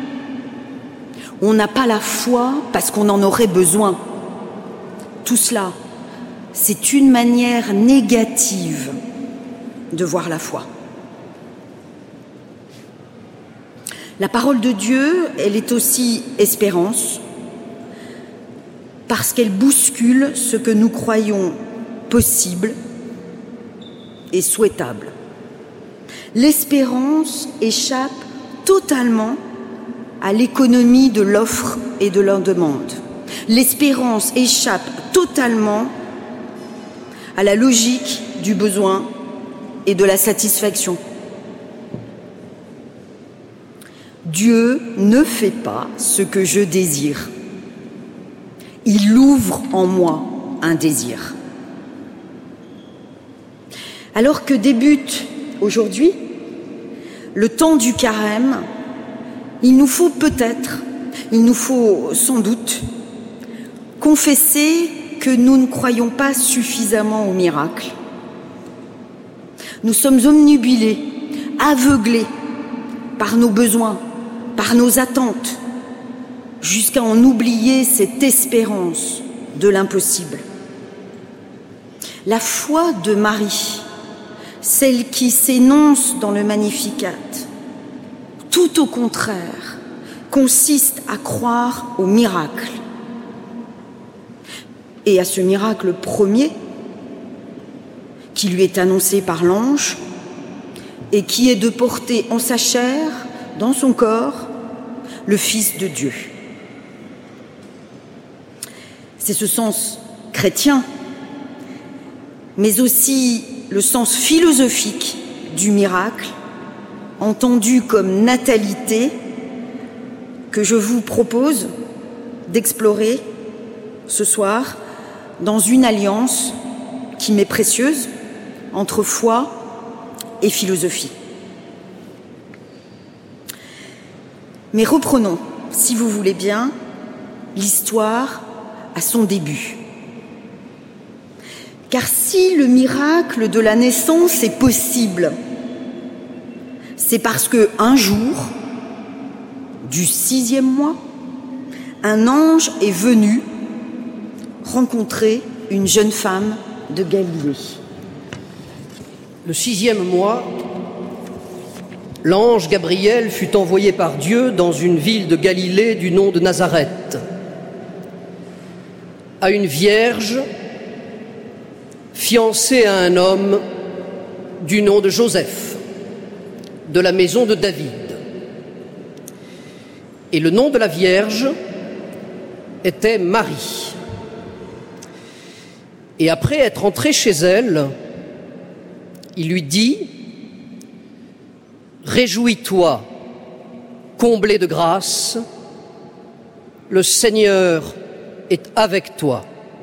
Speaker 7: On n'a pas la foi parce qu'on en aurait besoin. Tout cela, c'est une manière négative de voir la foi. La parole de Dieu, elle est aussi espérance, parce qu'elle bouscule ce que nous croyons possible et souhaitable. L'espérance échappe totalement à l'économie de l'offre et de la demande. L'espérance échappe totalement à la logique du besoin et de la satisfaction. Dieu ne fait pas ce que je désire. Il ouvre en moi un désir. Alors que débute aujourd'hui le temps du carême, il nous faut peut-être, il nous faut sans doute confesser que nous ne croyons pas suffisamment au miracle. Nous sommes omnubilés, aveuglés par nos besoins, par nos attentes, jusqu'à en oublier cette espérance de l'impossible. La foi de Marie, celle qui s'énonce dans le Magnificat, tout au contraire, consiste à croire au miracle. Et à ce miracle premier, qui lui est annoncé par l'ange, et qui est de porter en sa chair, dans son corps, le Fils de Dieu. C'est ce sens chrétien, mais aussi le sens philosophique du miracle, entendu comme natalité, que je vous propose d'explorer ce soir dans une alliance qui m'est précieuse entre foi et philosophie. Mais reprenons, si vous voulez bien, l'histoire à son début. Car si le miracle de la naissance est possible, c'est parce que un jour, du sixième mois, un ange est venu rencontrer une jeune femme de Galilée.
Speaker 8: Le sixième mois, l'ange Gabriel fut envoyé par Dieu dans une ville de Galilée du nom de Nazareth, à une vierge fiancée à un homme du nom de Joseph, de la maison de David. Et le nom de la vierge était Marie. Et après être entré chez elle, il lui dit « Réjouis-toi, comblée de grâce, le Seigneur est avec toi. »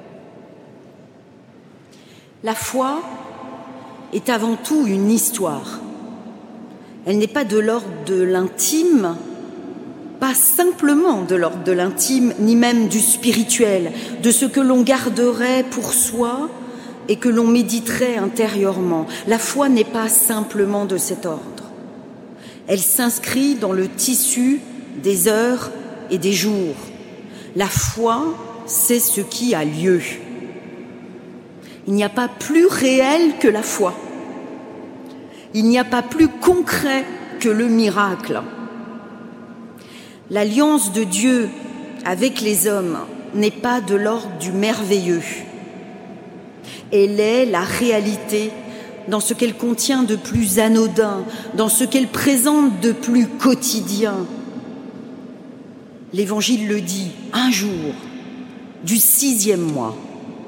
Speaker 7: La foi est avant tout une histoire. Elle n'est pas de l'ordre de l'intime, pas simplement de l'ordre de l'intime, ni même du spirituel, de ce que l'on garderait pour soi et que l'on méditerait intérieurement. La foi n'est pas simplement de cet ordre. Elle s'inscrit dans le tissu des heures et des jours. La foi, c'est ce qui a lieu. Il n'y a pas plus réel que la foi. Il n'y a pas plus concret que le miracle. L'alliance de Dieu avec les hommes n'est pas de l'ordre du merveilleux. Elle est la réalité dans ce qu'elle contient de plus anodin, dans ce qu'elle présente de plus quotidien. L'Évangile le dit, un jour, du sixième mois.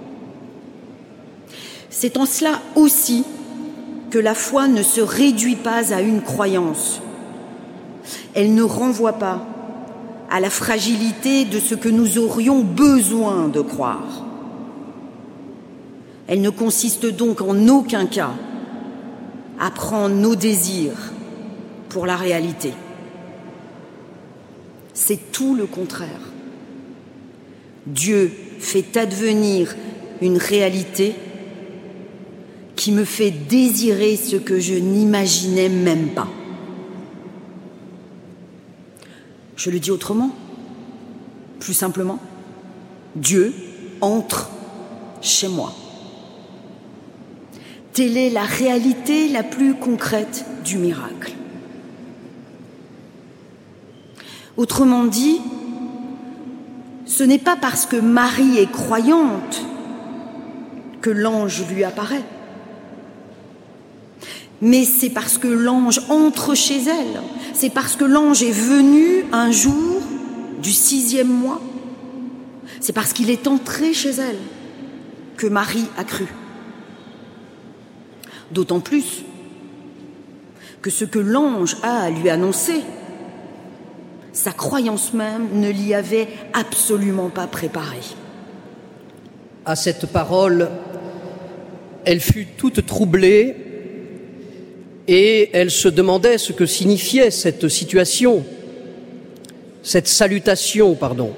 Speaker 7: C'est en cela aussi que la foi ne se réduit pas à une croyance. Elle ne renvoie pas à la fragilité de ce que nous aurions besoin de croire. Elle ne consiste donc en aucun cas à prendre nos désirs pour la réalité. C'est tout le contraire. Dieu fait advenir une réalité qui me fait désirer ce que je n'imaginais même pas. Je le dis autrement, plus simplement, Dieu entre chez moi. Telle est la réalité la plus concrète du miracle. Autrement dit, ce n'est pas parce que Marie est croyante que l'ange lui apparaît, mais c'est parce que l'ange entre chez elle, c'est parce que l'ange est venu un jour du sixième mois, c'est parce qu'il est entré chez elle que Marie a cru. D'autant plus que ce que l'ange a à lui annoncer, sa croyance même ne l'y avait absolument pas préparé.
Speaker 8: À cette parole, elle fut toute troublée et elle se demandait ce que signifiait cette situation, cette salutation, pardon.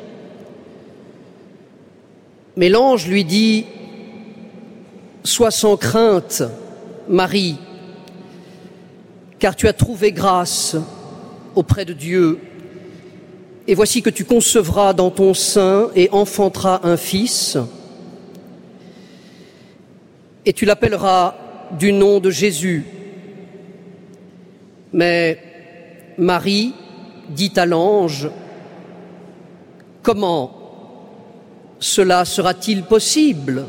Speaker 8: Mais l'ange lui dit « Sois sans crainte, Marie, car tu as trouvé grâce auprès de Dieu, et voici que tu concevras dans ton sein et enfanteras un fils, et tu l'appelleras du nom de Jésus. Mais Marie dit à l'ange, comment cela sera-t-il possible?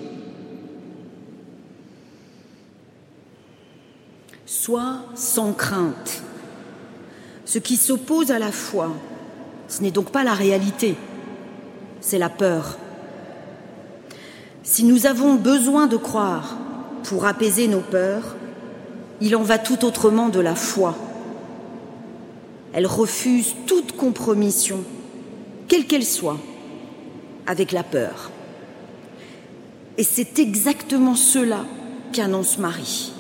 Speaker 7: Sois sans crainte. Ce qui s'oppose à la foi, ce n'est donc pas la réalité, c'est la peur. Si nous avons besoin de croire pour apaiser nos peurs, il en va tout autrement de la foi. Elle refuse toute compromission, quelle qu'elle soit, avec la peur. Et c'est exactement cela qu'annonce Marie.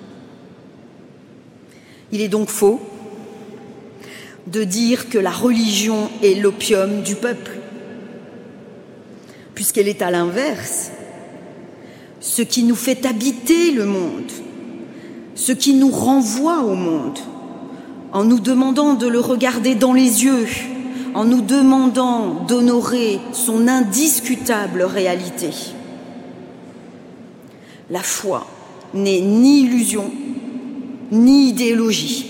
Speaker 7: Il est donc faux de dire que la religion est l'opium du peuple, puisqu'elle est à l'inverse, ce qui nous fait habiter le monde, ce qui nous renvoie au monde, en nous demandant de le regarder dans les yeux, en nous demandant d'honorer son indiscutable réalité. La foi n'est ni illusion, ni idéologie.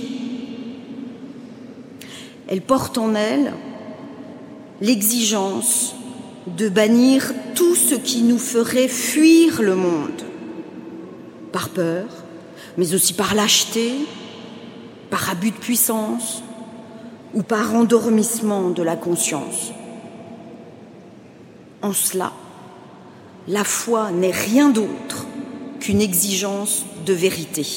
Speaker 7: Elle porte en elle l'exigence de bannir tout ce qui nous ferait fuir le monde, par peur, mais aussi par lâcheté, par abus de puissance ou par endormissement de la conscience. En cela, la foi n'est rien d'autre qu'une exigence de vérité.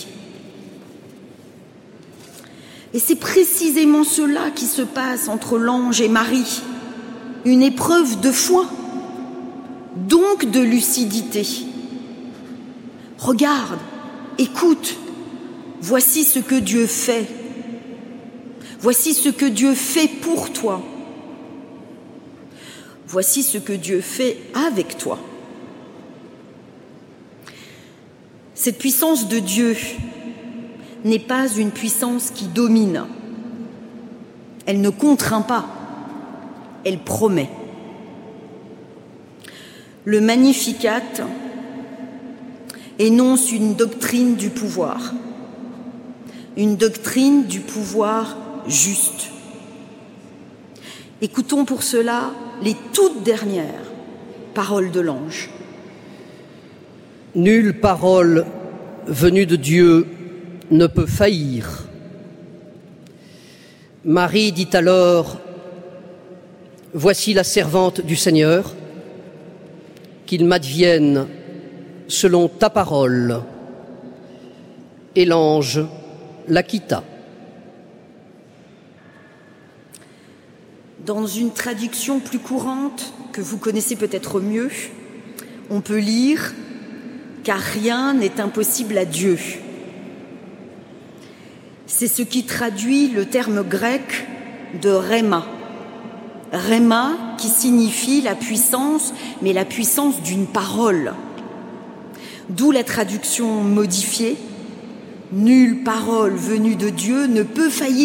Speaker 7: Et c'est précisément cela qui se passe entre l'ange et Marie, une épreuve de foi, donc de lucidité. Regarde, écoute, voici ce que Dieu fait. Voici ce que Dieu fait pour toi. Voici ce que Dieu fait avec toi. Cette puissance de Dieu n'est pas une puissance qui domine. Elle ne contraint pas, elle promet. Le Magnificat énonce une doctrine du pouvoir, une doctrine du pouvoir juste. Écoutons pour cela les toutes dernières paroles de l'ange.
Speaker 8: Nulle parole venue de Dieu ne peut faillir. Marie dit alors, voici la servante du Seigneur, qu'il m'advienne selon ta parole. Et l'ange la quitta.
Speaker 7: Dans une traduction plus courante, que vous connaissez peut-être mieux, on peut lire « Car rien n'est impossible à Dieu ». C'est ce qui traduit le terme grec de rhéma. Rhéma qui signifie la puissance, mais la puissance d'une parole. D'où la traduction modifiée « Nulle parole venue de Dieu ne peut faillir ».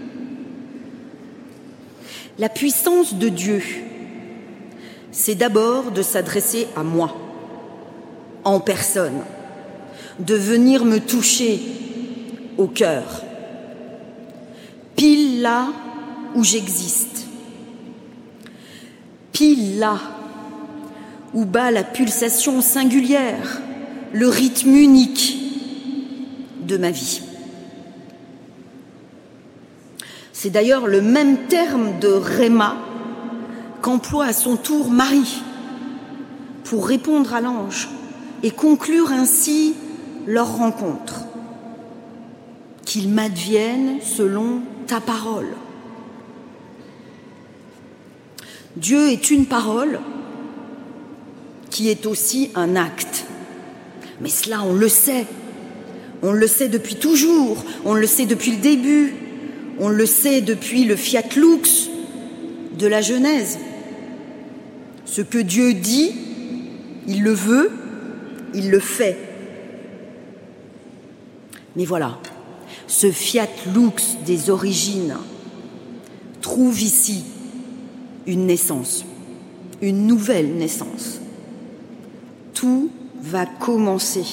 Speaker 7: La puissance de Dieu, c'est d'abord de s'adresser à moi, en personne, de venir me toucher au cœur, pile là où j'existe, pile là où bat la pulsation singulière, le rythme unique de ma vie. C'est d'ailleurs le même terme de rhéma qu'emploie à son tour Marie pour répondre à l'ange et conclure ainsi leur rencontre. Qu'il m'advienne selon ta parole. Dieu est une parole qui est aussi un acte. Mais cela, on le sait. On le sait depuis toujours. On le sait depuis le début. On le sait depuis le fiat lux de la Genèse. Ce que Dieu dit, il le veut, il le fait. Mais voilà, ce fiat lux des origines trouve ici une naissance, une nouvelle naissance. Tout va commencer.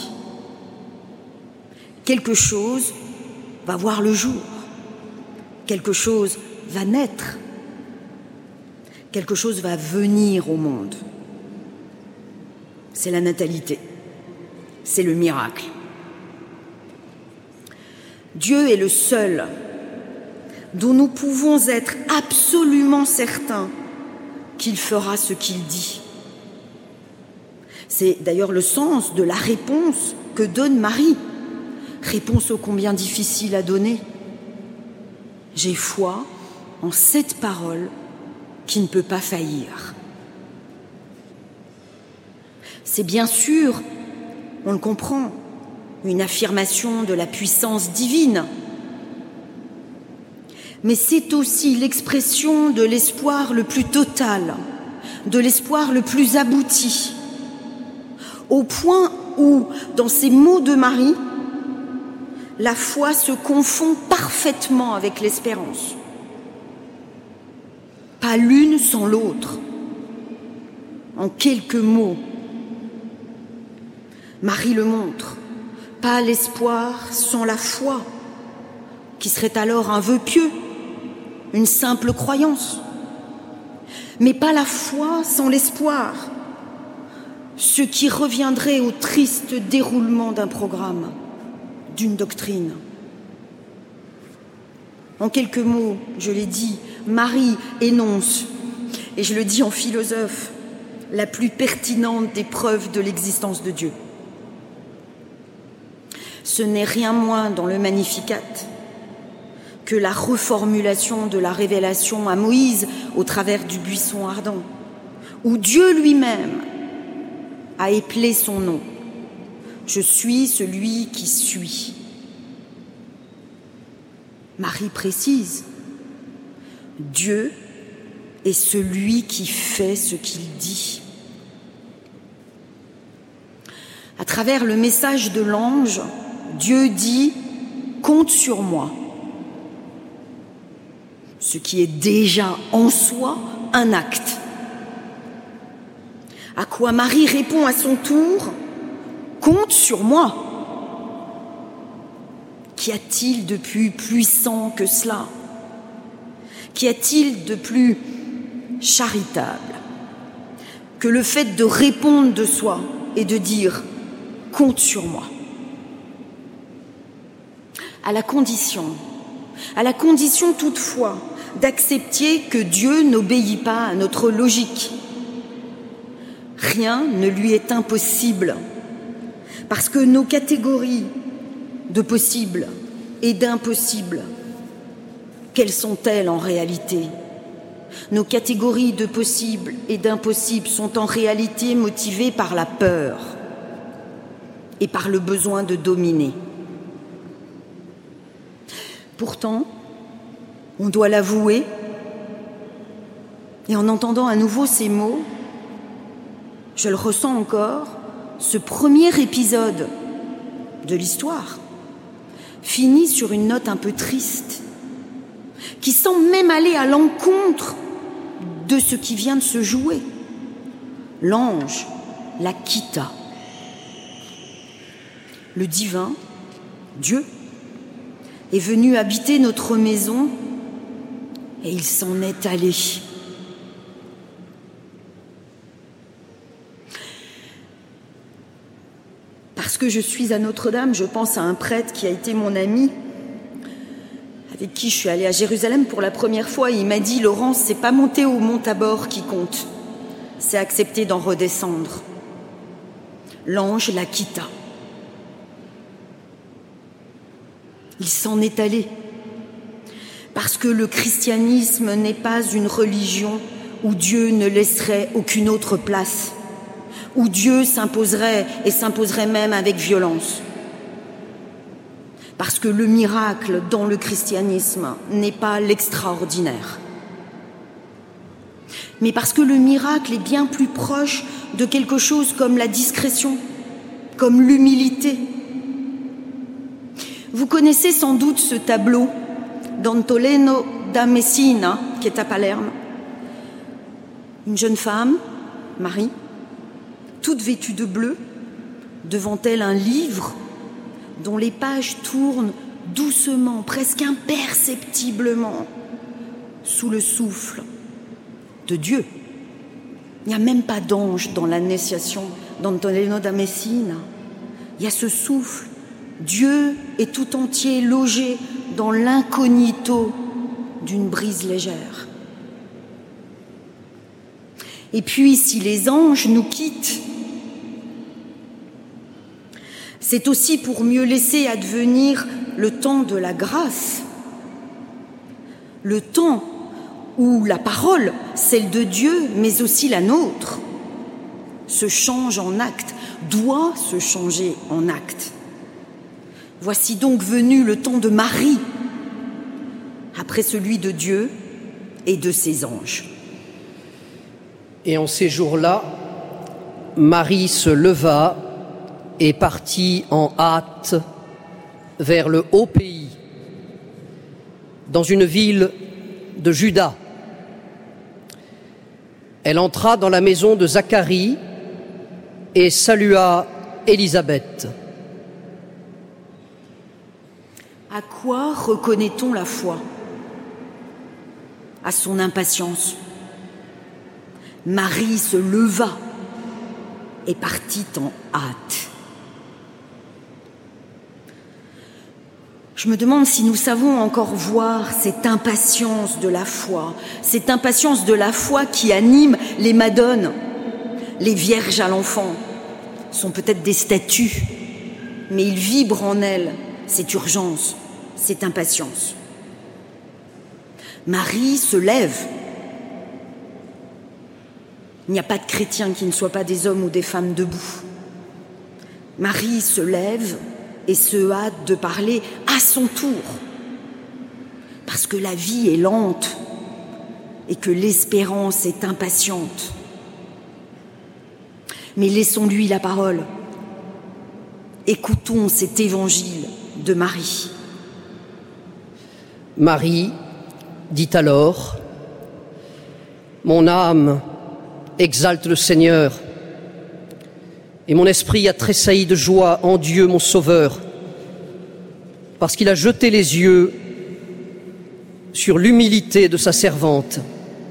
Speaker 7: Quelque chose va voir le jour. Quelque chose va naître. Quelque chose va venir au monde. C'est la natalité. C'est le miracle. Dieu est le seul dont nous pouvons être absolument certains qu'il fera ce qu'il dit. C'est d'ailleurs le sens de la réponse que donne Marie. Réponse ô combien difficile à donner. J'ai foi en cette parole qui ne peut pas faillir. C'est bien sûr, on le comprend, une affirmation de la puissance divine. Mais c'est aussi l'expression de l'espoir le plus total, de l'espoir le plus abouti, au point où, dans ces mots de Marie, la foi se confond parfaitement avec l'espérance. Pas l'une sans l'autre. En quelques mots, Marie le montre. Pas l'espoir sans la foi, qui serait alors un vœu pieux, une simple croyance. Mais pas la foi sans l'espoir, ce qui reviendrait au triste déroulement d'un programme, d'une doctrine. En quelques mots, je l'ai dit, Marie énonce, et je le dis en philosophe, la plus pertinente des preuves de l'existence de Dieu. Ce n'est rien moins dans le Magnificat que la reformulation de la révélation à Moïse au travers du buisson ardent, où Dieu lui-même a épelé son nom. Je suis celui qui suis. Marie précise, Dieu est celui qui fait ce qu'il dit. À travers le message de l'ange, Dieu dit « compte sur moi », ce qui est déjà en soi un acte. À quoi Marie répond à son tour « compte sur moi ». Qu'y a-t-il de plus puissant que cela? Qu'y a-t-il de plus charitable que le fait de répondre de soi et de dire « compte sur moi ». À la condition, à la condition toutefois d'accepter que Dieu n'obéit pas à notre logique. Rien ne lui est impossible, parce que nos catégories de possible et d'impossible, quelles sont-elles en réalité? Nos catégories de possible et d'impossible sont en réalité motivées par la peur et par le besoin de dominer. Pourtant, on doit l'avouer, et en entendant à nouveau ces mots, je le ressens encore, ce premier épisode de l'histoire finit sur une note un peu triste, qui semble même aller à l'encontre de ce qui vient de se jouer. L'ange la quitta. Le divin, Dieu, est venu habiter notre maison et il s'en est allé. Parce que je suis à Notre-Dame, je pense à un prêtre qui a été mon ami, avec qui je suis allée à Jérusalem pour la première fois. Et il m'a dit « Laurence, c'est pas monter au mont Tabor qui compte, c'est accepter d'en redescendre. » L'ange la quitta. Il s'en est allé. Parce que le christianisme n'est pas une religion où Dieu ne laisserait aucune autre place, où Dieu s'imposerait et s'imposerait même avec violence. Parce que le miracle dans le christianisme n'est pas l'extraordinaire, mais parce que le miracle est bien plus proche de quelque chose comme la discrétion, comme l'humilité. Vous connaissez sans doute ce tableau d'Antolino da Messina, qui est à Palerme. Une jeune femme, Marie, toute vêtue de bleu, devant elle un livre dont les pages tournent doucement, presque imperceptiblement, sous le souffle de Dieu. Il n'y a même pas d'ange dans l'Annonciation d'Antonino da Messina. Il y a ce souffle. Dieu est tout entier logé dans l'incognito d'une brise légère. Et puis, si les anges nous quittent, c'est aussi pour mieux laisser advenir le temps de la grâce, le temps où la parole, celle de Dieu, mais aussi la nôtre, se change en acte, doit se changer en acte. Voici donc venu le temps de Marie, après celui de Dieu et de ses anges.
Speaker 8: Et en ces jours-là, Marie se leva et partit en hâte vers le haut pays, dans une ville de Juda. Elle entra dans la maison de Zacharie et salua Élisabeth.
Speaker 7: À quoi reconnaît-on la foi ? À son impatience. Marie se leva et partit en hâte. Je me demande si nous savons encore voir cette impatience de la foi, cette impatience de la foi qui anime les madones. Les vierges à l'enfant sont peut-être des statues, mais il vibre en elles cette urgence, cette impatience. Marie se lève. Il n'y a pas de chrétiens qui ne soient pas des hommes ou des femmes debout. Marie se lève et se hâte de parler à son tour, parce que la vie est lente et que l'espérance est impatiente. Mais laissons-lui la parole. Écoutons cet évangile de Marie.
Speaker 8: Marie dit alors : mon âme exalte le Seigneur, et mon esprit a tressailli de joie en Dieu mon Sauveur, parce qu'il a jeté les yeux sur l'humilité de sa servante.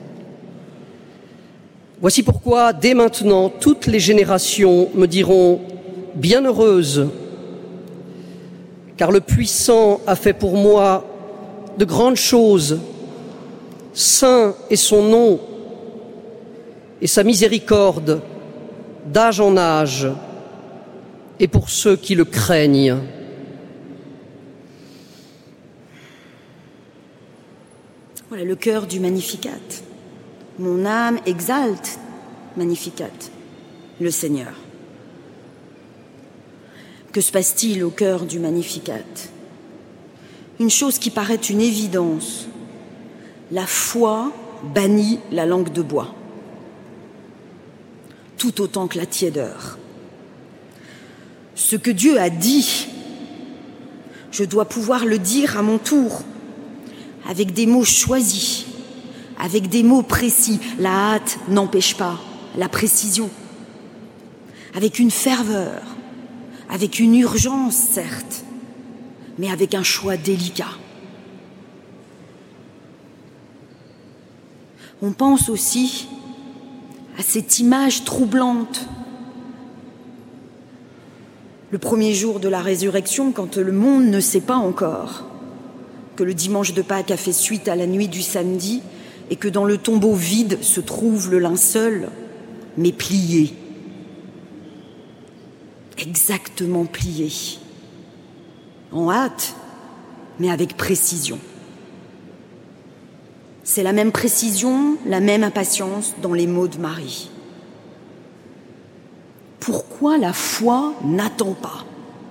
Speaker 8: Voici pourquoi, dès maintenant, toutes les générations me diront « Bienheureuse », car le Puissant a fait pour moi de grandes choses. Saint est son nom, et sa miséricorde d'âge en âge, et pour ceux qui le craignent.
Speaker 7: Voilà le cœur du Magnificat. Mon âme exalte, Magnificat, le Seigneur. Que se passe-t-il au cœur du Magnificat ? Une chose qui paraît une évidence. La foi bannit la langue de bois, tout autant que la tiédeur. Ce que Dieu a dit, je dois pouvoir le dire à mon tour, avec des mots choisis, avec des mots précis. La hâte n'empêche pas la précision. Avec une ferveur, avec une urgence, certes, mais avec un choix délicat. On pense aussi à cette image troublante. Le premier jour de la résurrection, quand le monde ne sait pas encore que le dimanche de Pâques a fait suite à la nuit du samedi et que dans le tombeau vide se trouve le linceul, mais plié, exactement plié, en hâte, mais avec précision. C'est la même précision, la même impatience dans les mots de Marie. Pourquoi la foi n'attend pas ?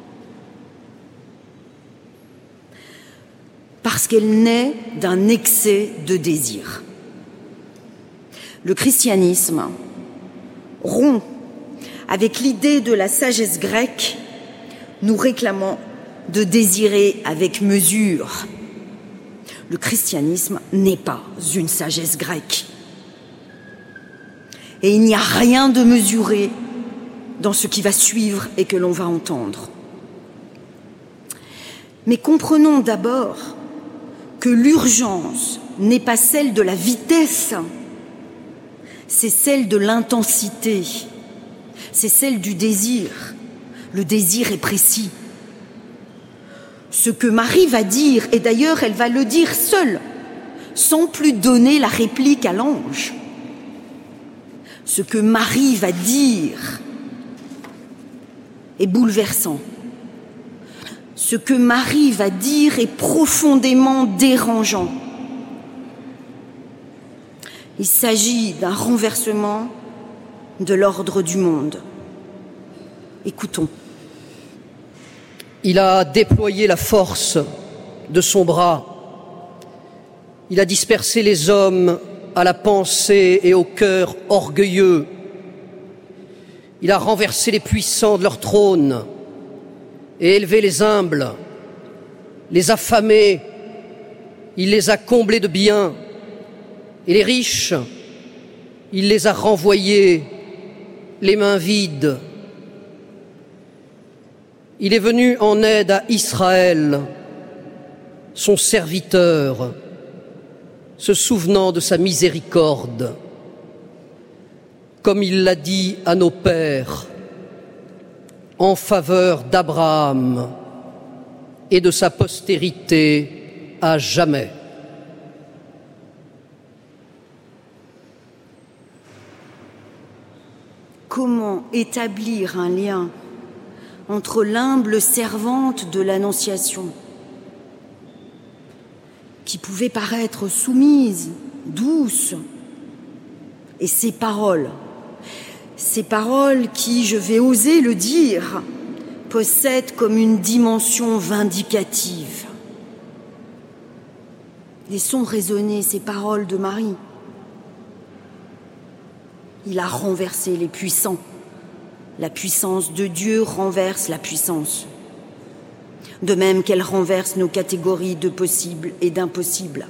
Speaker 7: Parce qu'elle naît d'un excès de désir. Le christianisme rompt avec l'idée de la sagesse grecque, nous réclamant de désirer avec mesure. Le christianisme n'est pas une sagesse grecque. Et il n'y a rien de mesuré dans ce qui va suivre et que l'on va entendre. Mais comprenons d'abord que l'urgence n'est pas celle de la vitesse, c'est celle de l'intensité, c'est celle du désir. Le désir est précis. Ce que Marie va dire, et d'ailleurs elle va le dire seule, sans plus donner la réplique à l'ange. Ce que Marie va dire est bouleversant. Ce que Marie va dire est profondément dérangeant. Il s'agit d'un renversement de l'ordre du monde. Écoutons.
Speaker 8: Il a déployé la force de son bras. Il a dispersé les hommes à la pensée et au cœur orgueilleux. Il a renversé les puissants de leur trône et élevé les humbles, les affamés. Il les a comblés de biens. Et les riches, il les a renvoyés les mains vides. Il est venu en aide à Israël, son serviteur, se souvenant de sa miséricorde, comme il l'a dit à nos pères, en faveur d'Abraham et de sa postérité à jamais.
Speaker 7: Comment établir un lien entre l'humble servante de l'Annonciation, qui pouvait paraître soumise, douce, et ses paroles, ces paroles qui, je vais oser le dire, possèdent comme une dimension vindicative. Laissons résonner ces paroles de Marie. Il a renversé les puissants. La puissance de Dieu renverse la puissance. De même qu'elle renverse nos catégories de possible et d'impossible.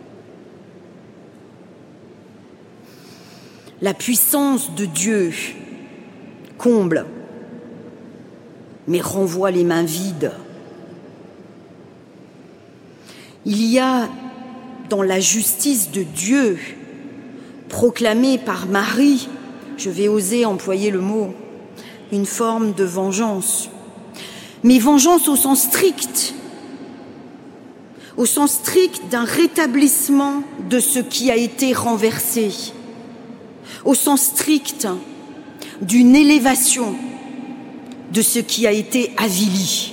Speaker 7: La puissance de Dieu comble, mais renvoie les mains vides. Il y a dans la justice de Dieu, proclamée par Marie, je vais oser employer le mot, une forme de vengeance. Mais vengeance au sens strict, au sens strict d'un rétablissement de ce qui a été renversé, au sens strict d'une élévation de ce qui a été avili.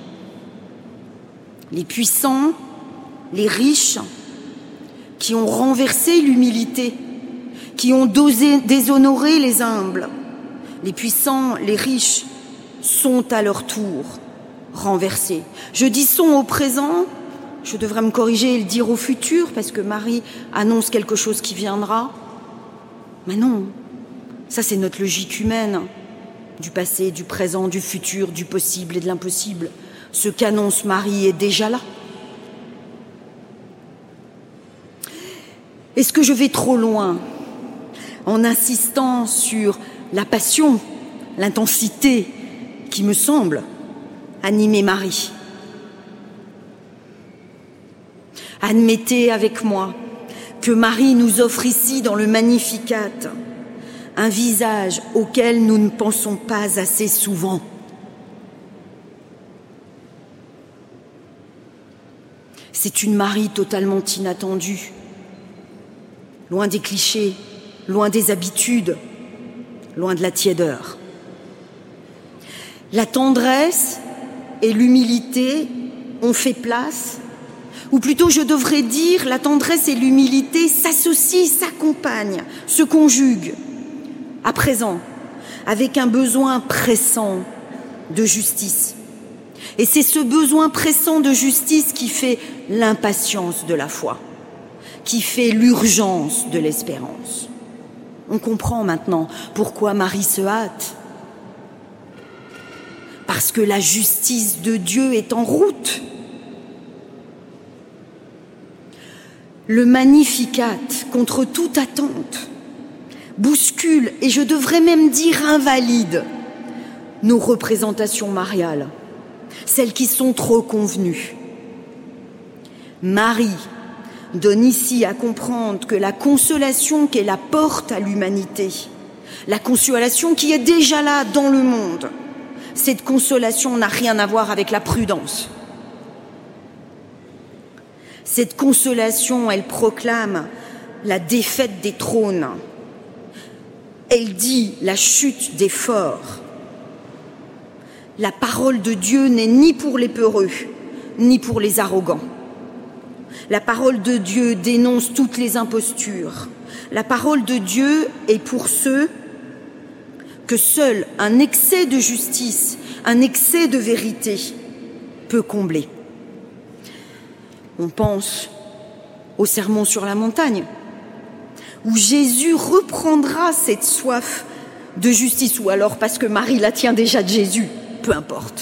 Speaker 7: Les puissants, les riches, qui ont renversé l'humilité, qui ont dosé, déshonoré les humbles, les puissants, les riches, sont à leur tour renversés. Je dis sont au présent, je devrais me corriger et le dire au futur, parce que Marie annonce quelque chose qui viendra. Mais non, ça c'est notre logique humaine, du passé, du présent, du futur, du possible et de l'impossible. Ce qu'annonce Marie est déjà là. Est-ce que je vais trop loin en insistant sur la passion, l'intensité qui me semble animer Marie? Admettez avec moi que Marie nous offre ici dans le Magnificat un visage auquel nous ne pensons pas assez souvent. C'est une Marie totalement inattendue, loin des clichés, loin des habitudes, loin de la tiédeur. La tendresse et l'humilité ont fait place, ou plutôt je devrais dire, la tendresse et l'humilité s'associent, s'accompagnent, se conjuguent, à présent, avec un besoin pressant de justice. Et c'est ce besoin pressant de justice qui fait l'impatience de la foi, qui fait l'urgence de l'espérance. On comprend maintenant pourquoi Marie se hâte. Parce que la justice de Dieu est en route. Le Magnificat, contre toute attente, bouscule, et je devrais même dire invalide, nos représentations mariales, celles qui sont trop convenues. Marie donne ici à comprendre que la consolation qu'elle apporte à l'humanité, la consolation qui est déjà là dans le monde, cette consolation n'a rien à voir avec la prudence. Cette consolation, elle proclame la défaite des trônes. Elle dit la chute des forts. La parole de Dieu n'est ni pour les peureux, ni pour les arrogants. La parole de Dieu dénonce toutes les impostures. La parole de Dieu est pour ceux que seul un excès de justice, un excès de vérité peut combler. On pense au Sermon sur la montagne, où Jésus reprendra cette soif de justice, ou alors parce que Marie la tient déjà de Jésus, peu importe.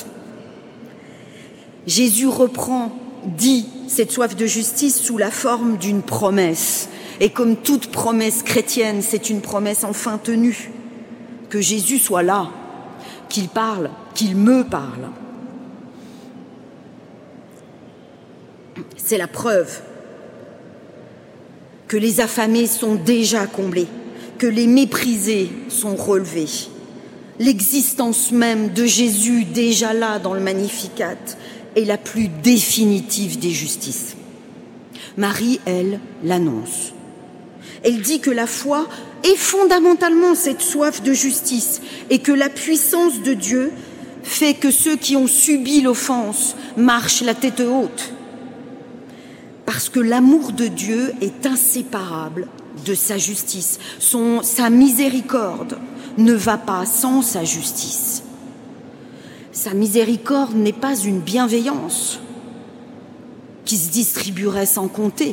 Speaker 7: Jésus reprend, dit, cette soif de justice sous la forme d'une promesse. Et comme toute promesse chrétienne, c'est une promesse enfin tenue. Que Jésus soit là, qu'il parle, qu'il me parle. C'est la preuve que les affamés sont déjà comblés, que les méprisés sont relevés. L'existence même de Jésus, déjà là dans le Magnificat, est la plus définitive des justices. Marie, elle, l'annonce. Elle dit que la foi est fondamentalement cette soif de justice et que la puissance de Dieu fait que ceux qui ont subi l'offense marchent la tête haute. Parce que l'amour de Dieu est inséparable de sa justice. Son, sa miséricorde ne va pas sans sa justice. Sa miséricorde n'est pas une bienveillance qui se distribuerait sans compter.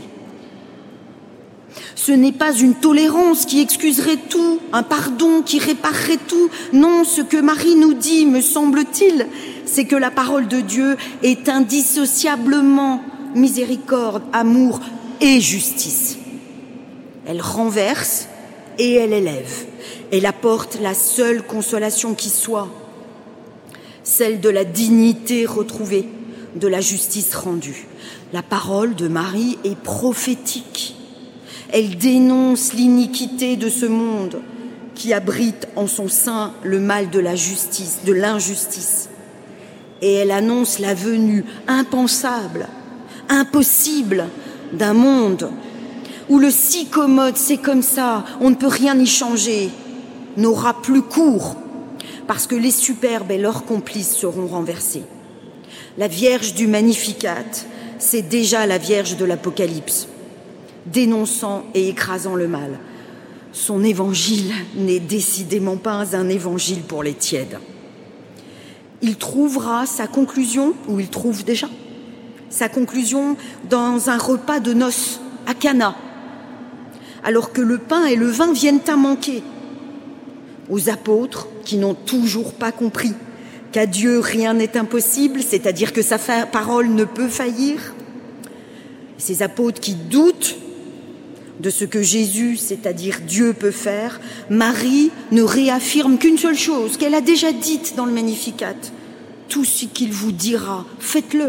Speaker 7: Ce n'est pas une tolérance qui excuserait tout, un pardon qui réparerait tout. Non, ce que Marie nous dit, me semble-t-il, c'est que la parole de Dieu est indissociablement miséricorde, amour et justice. Elle renverse et elle élève. Elle apporte la seule consolation qui soit, celle de la dignité retrouvée, de la justice rendue. La parole de Marie est prophétique. Elle dénonce l'iniquité de ce monde qui abrite en son sein le mal de la justice, de l'injustice. Et elle annonce la venue impensable, impossible d'un monde où le si commode, c'est comme ça, on ne peut rien y changer, n'aura plus cours, parce que les superbes et leurs complices seront renversés. La Vierge du Magnificat, c'est déjà la Vierge de l'Apocalypse, dénonçant et écrasant le mal. Son évangile n'est décidément pas un évangile pour les tièdes. Il trouvera sa conclusion, ou il trouve déjà, sa conclusion dans un repas de noces à Cana, alors que le pain et le vin viennent à manquer. Aux apôtres qui n'ont toujours pas compris qu'à Dieu rien n'est impossible, c'est-à-dire que sa parole ne peut faillir. Ces apôtres qui doutent de ce que Jésus, c'est-à-dire Dieu, peut faire, Marie ne réaffirme qu'une seule chose, qu'elle a déjà dite dans le Magnificat. Tout ce qu'il vous dira, faites-le.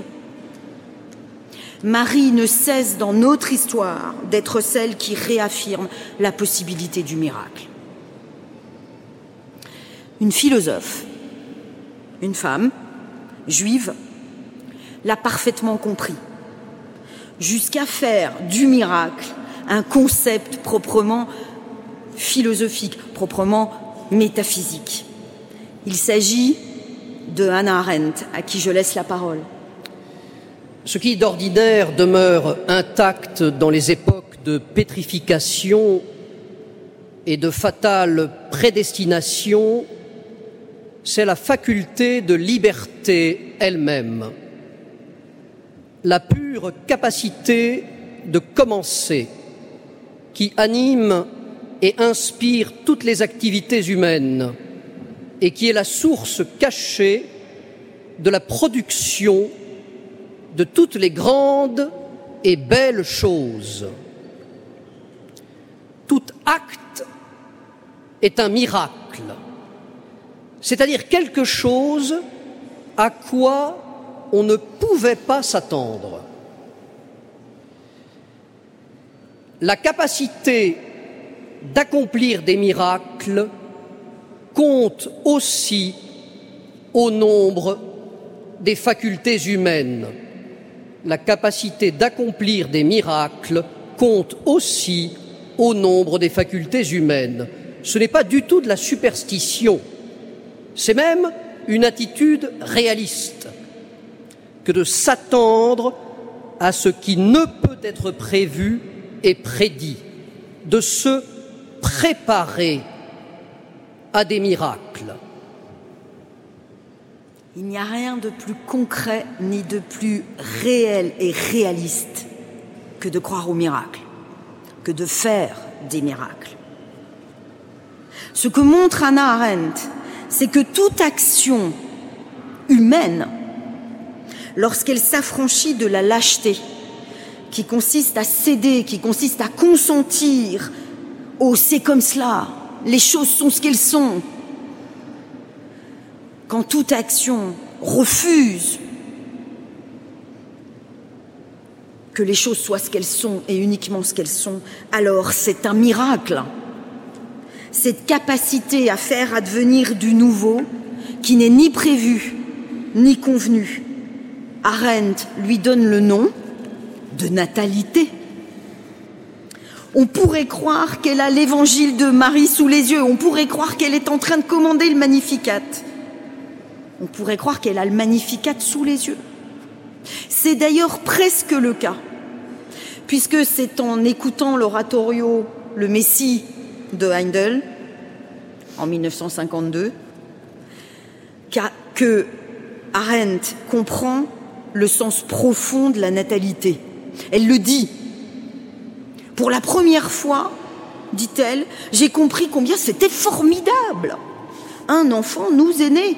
Speaker 7: Marie ne cesse dans notre histoire d'être celle qui réaffirme la possibilité du miracle. Une philosophe, une femme, juive, l'a parfaitement compris, jusqu'à faire du miracle un concept proprement philosophique, proprement métaphysique. Il s'agit de Hannah Arendt, à qui je laisse la parole.
Speaker 8: Ce qui d'ordinaire demeure intact dans les époques de pétrification et de fatale prédestination, c'est la faculté de liberté elle-même, la pure capacité de commencer qui anime et inspire toutes les activités humaines et qui est la source cachée de la production de toutes les grandes et belles choses. Tout acte est un miracle. c'est-à-dire quelque chose à quoi on ne pouvait pas s'attendre. La capacité d'accomplir des miracles compte aussi au nombre des facultés humaines. La capacité d'accomplir des miracles compte aussi au nombre des facultés humaines. Ce n'est pas du tout de la superstition, c'est même une attitude réaliste que de s'attendre à ce qui ne peut être prévu et prédit, de se préparer à des miracles.
Speaker 7: Il n'y a rien de plus concret ni de plus réel et réaliste que de croire aux miracles, que de faire des miracles. Ce que montre Hannah Arendt, c'est que toute action humaine, lorsqu'elle s'affranchit de la lâcheté, qui consiste à céder, qui consiste à consentir au « c'est comme cela », les choses sont ce qu'elles sont, quand toute action refuse que les choses soient ce qu'elles sont et uniquement ce qu'elles sont, alors c'est un miracle. Cette capacité à faire advenir du nouveau qui n'est ni prévu ni convenu. Arendt lui donne le nom de natalité. On pourrait croire qu'elle a l'évangile de Marie sous les yeux, on pourrait croire qu'elle est en train de commander le Magnificat. On pourrait croire qu'elle a le Magnificat sous les yeux. C'est d'ailleurs presque le cas, puisque c'est en écoutant l'oratorio « Le Messie » de Handel, en mille neuf cent cinquante-deux, que Arendt comprend le sens profond de la natalité. Elle le dit. Pour la première fois, dit-elle, j'ai compris combien c'était formidable. Un enfant nous est né.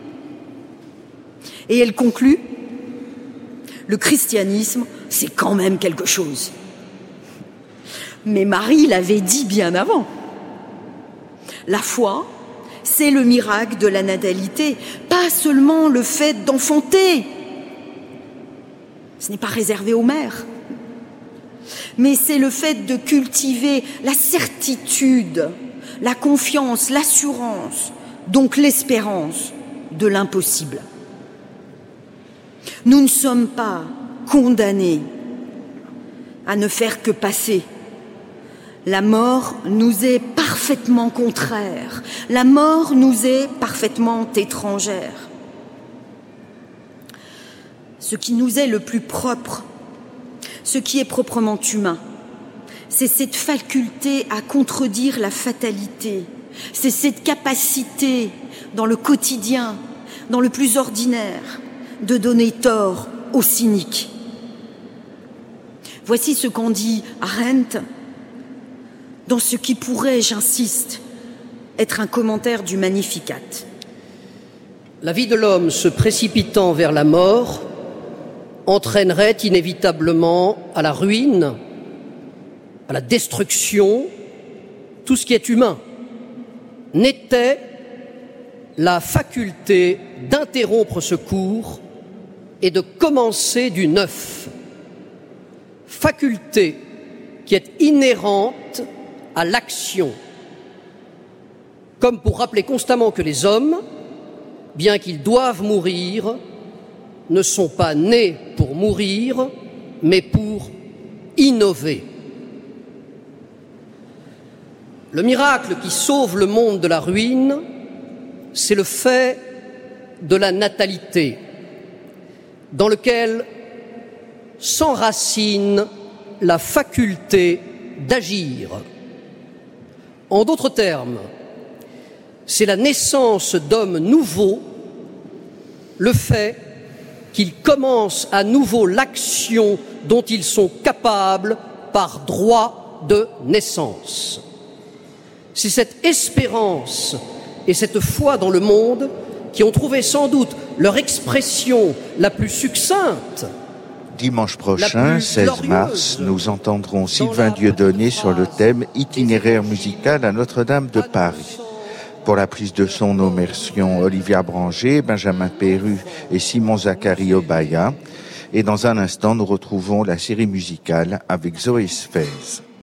Speaker 7: Et elle conclut, le christianisme, c'est quand même quelque chose. Mais Marie l'avait dit bien avant. La foi, c'est le miracle de la natalité, pas seulement le fait d'enfanter. Ce n'est pas réservé aux mères. Mais c'est le fait de cultiver la certitude, la confiance, l'assurance, donc l'espérance de l'impossible. Nous ne sommes pas condamnés à ne faire que passer. La mort nous est parfaitement contraire. La mort nous est parfaitement étrangère. Ce qui nous est le plus propre, ce qui est proprement humain, c'est cette faculté à contredire la fatalité. C'est cette capacité, dans le quotidien, dans le plus ordinaire, de donner tort aux cyniques. Voici ce qu'en dit Arendt dans ce qui pourrait, j'insiste, être un commentaire du Magnificat.
Speaker 8: La vie de l'homme se précipitant vers la mort entraînerait inévitablement à la ruine, à la destruction, tout ce qui est humain. N'était la faculté d'interrompre ce cours et de commencer du neuf. Faculté qui est inhérente à l'action, comme pour rappeler constamment que les hommes, bien qu'ils doivent mourir, ne sont pas nés pour mourir, mais pour innover. Le miracle qui sauve le monde de la ruine, c'est le fait de la natalité, dans lequel s'enracine la faculté d'agir. En d'autres termes, c'est la naissance d'hommes nouveaux, le fait qu'ils commencent à nouveau l'action dont ils sont capables par droit de naissance. C'est cette espérance et cette foi dans le monde qui ont trouvé sans doute leur expression la plus succincte.
Speaker 1: Dimanche prochain, seize mars, nous entendrons Sylvain Dieudonné sur le thème « Itinéraire musical à Notre-Dame de Paris ». Pour la prise de son, nos remercions Olivia Branger, Benjamin Perru et Simon Zachary Obaya. Et dans un instant, nous retrouvons la série musicale avec Zoé Sfez.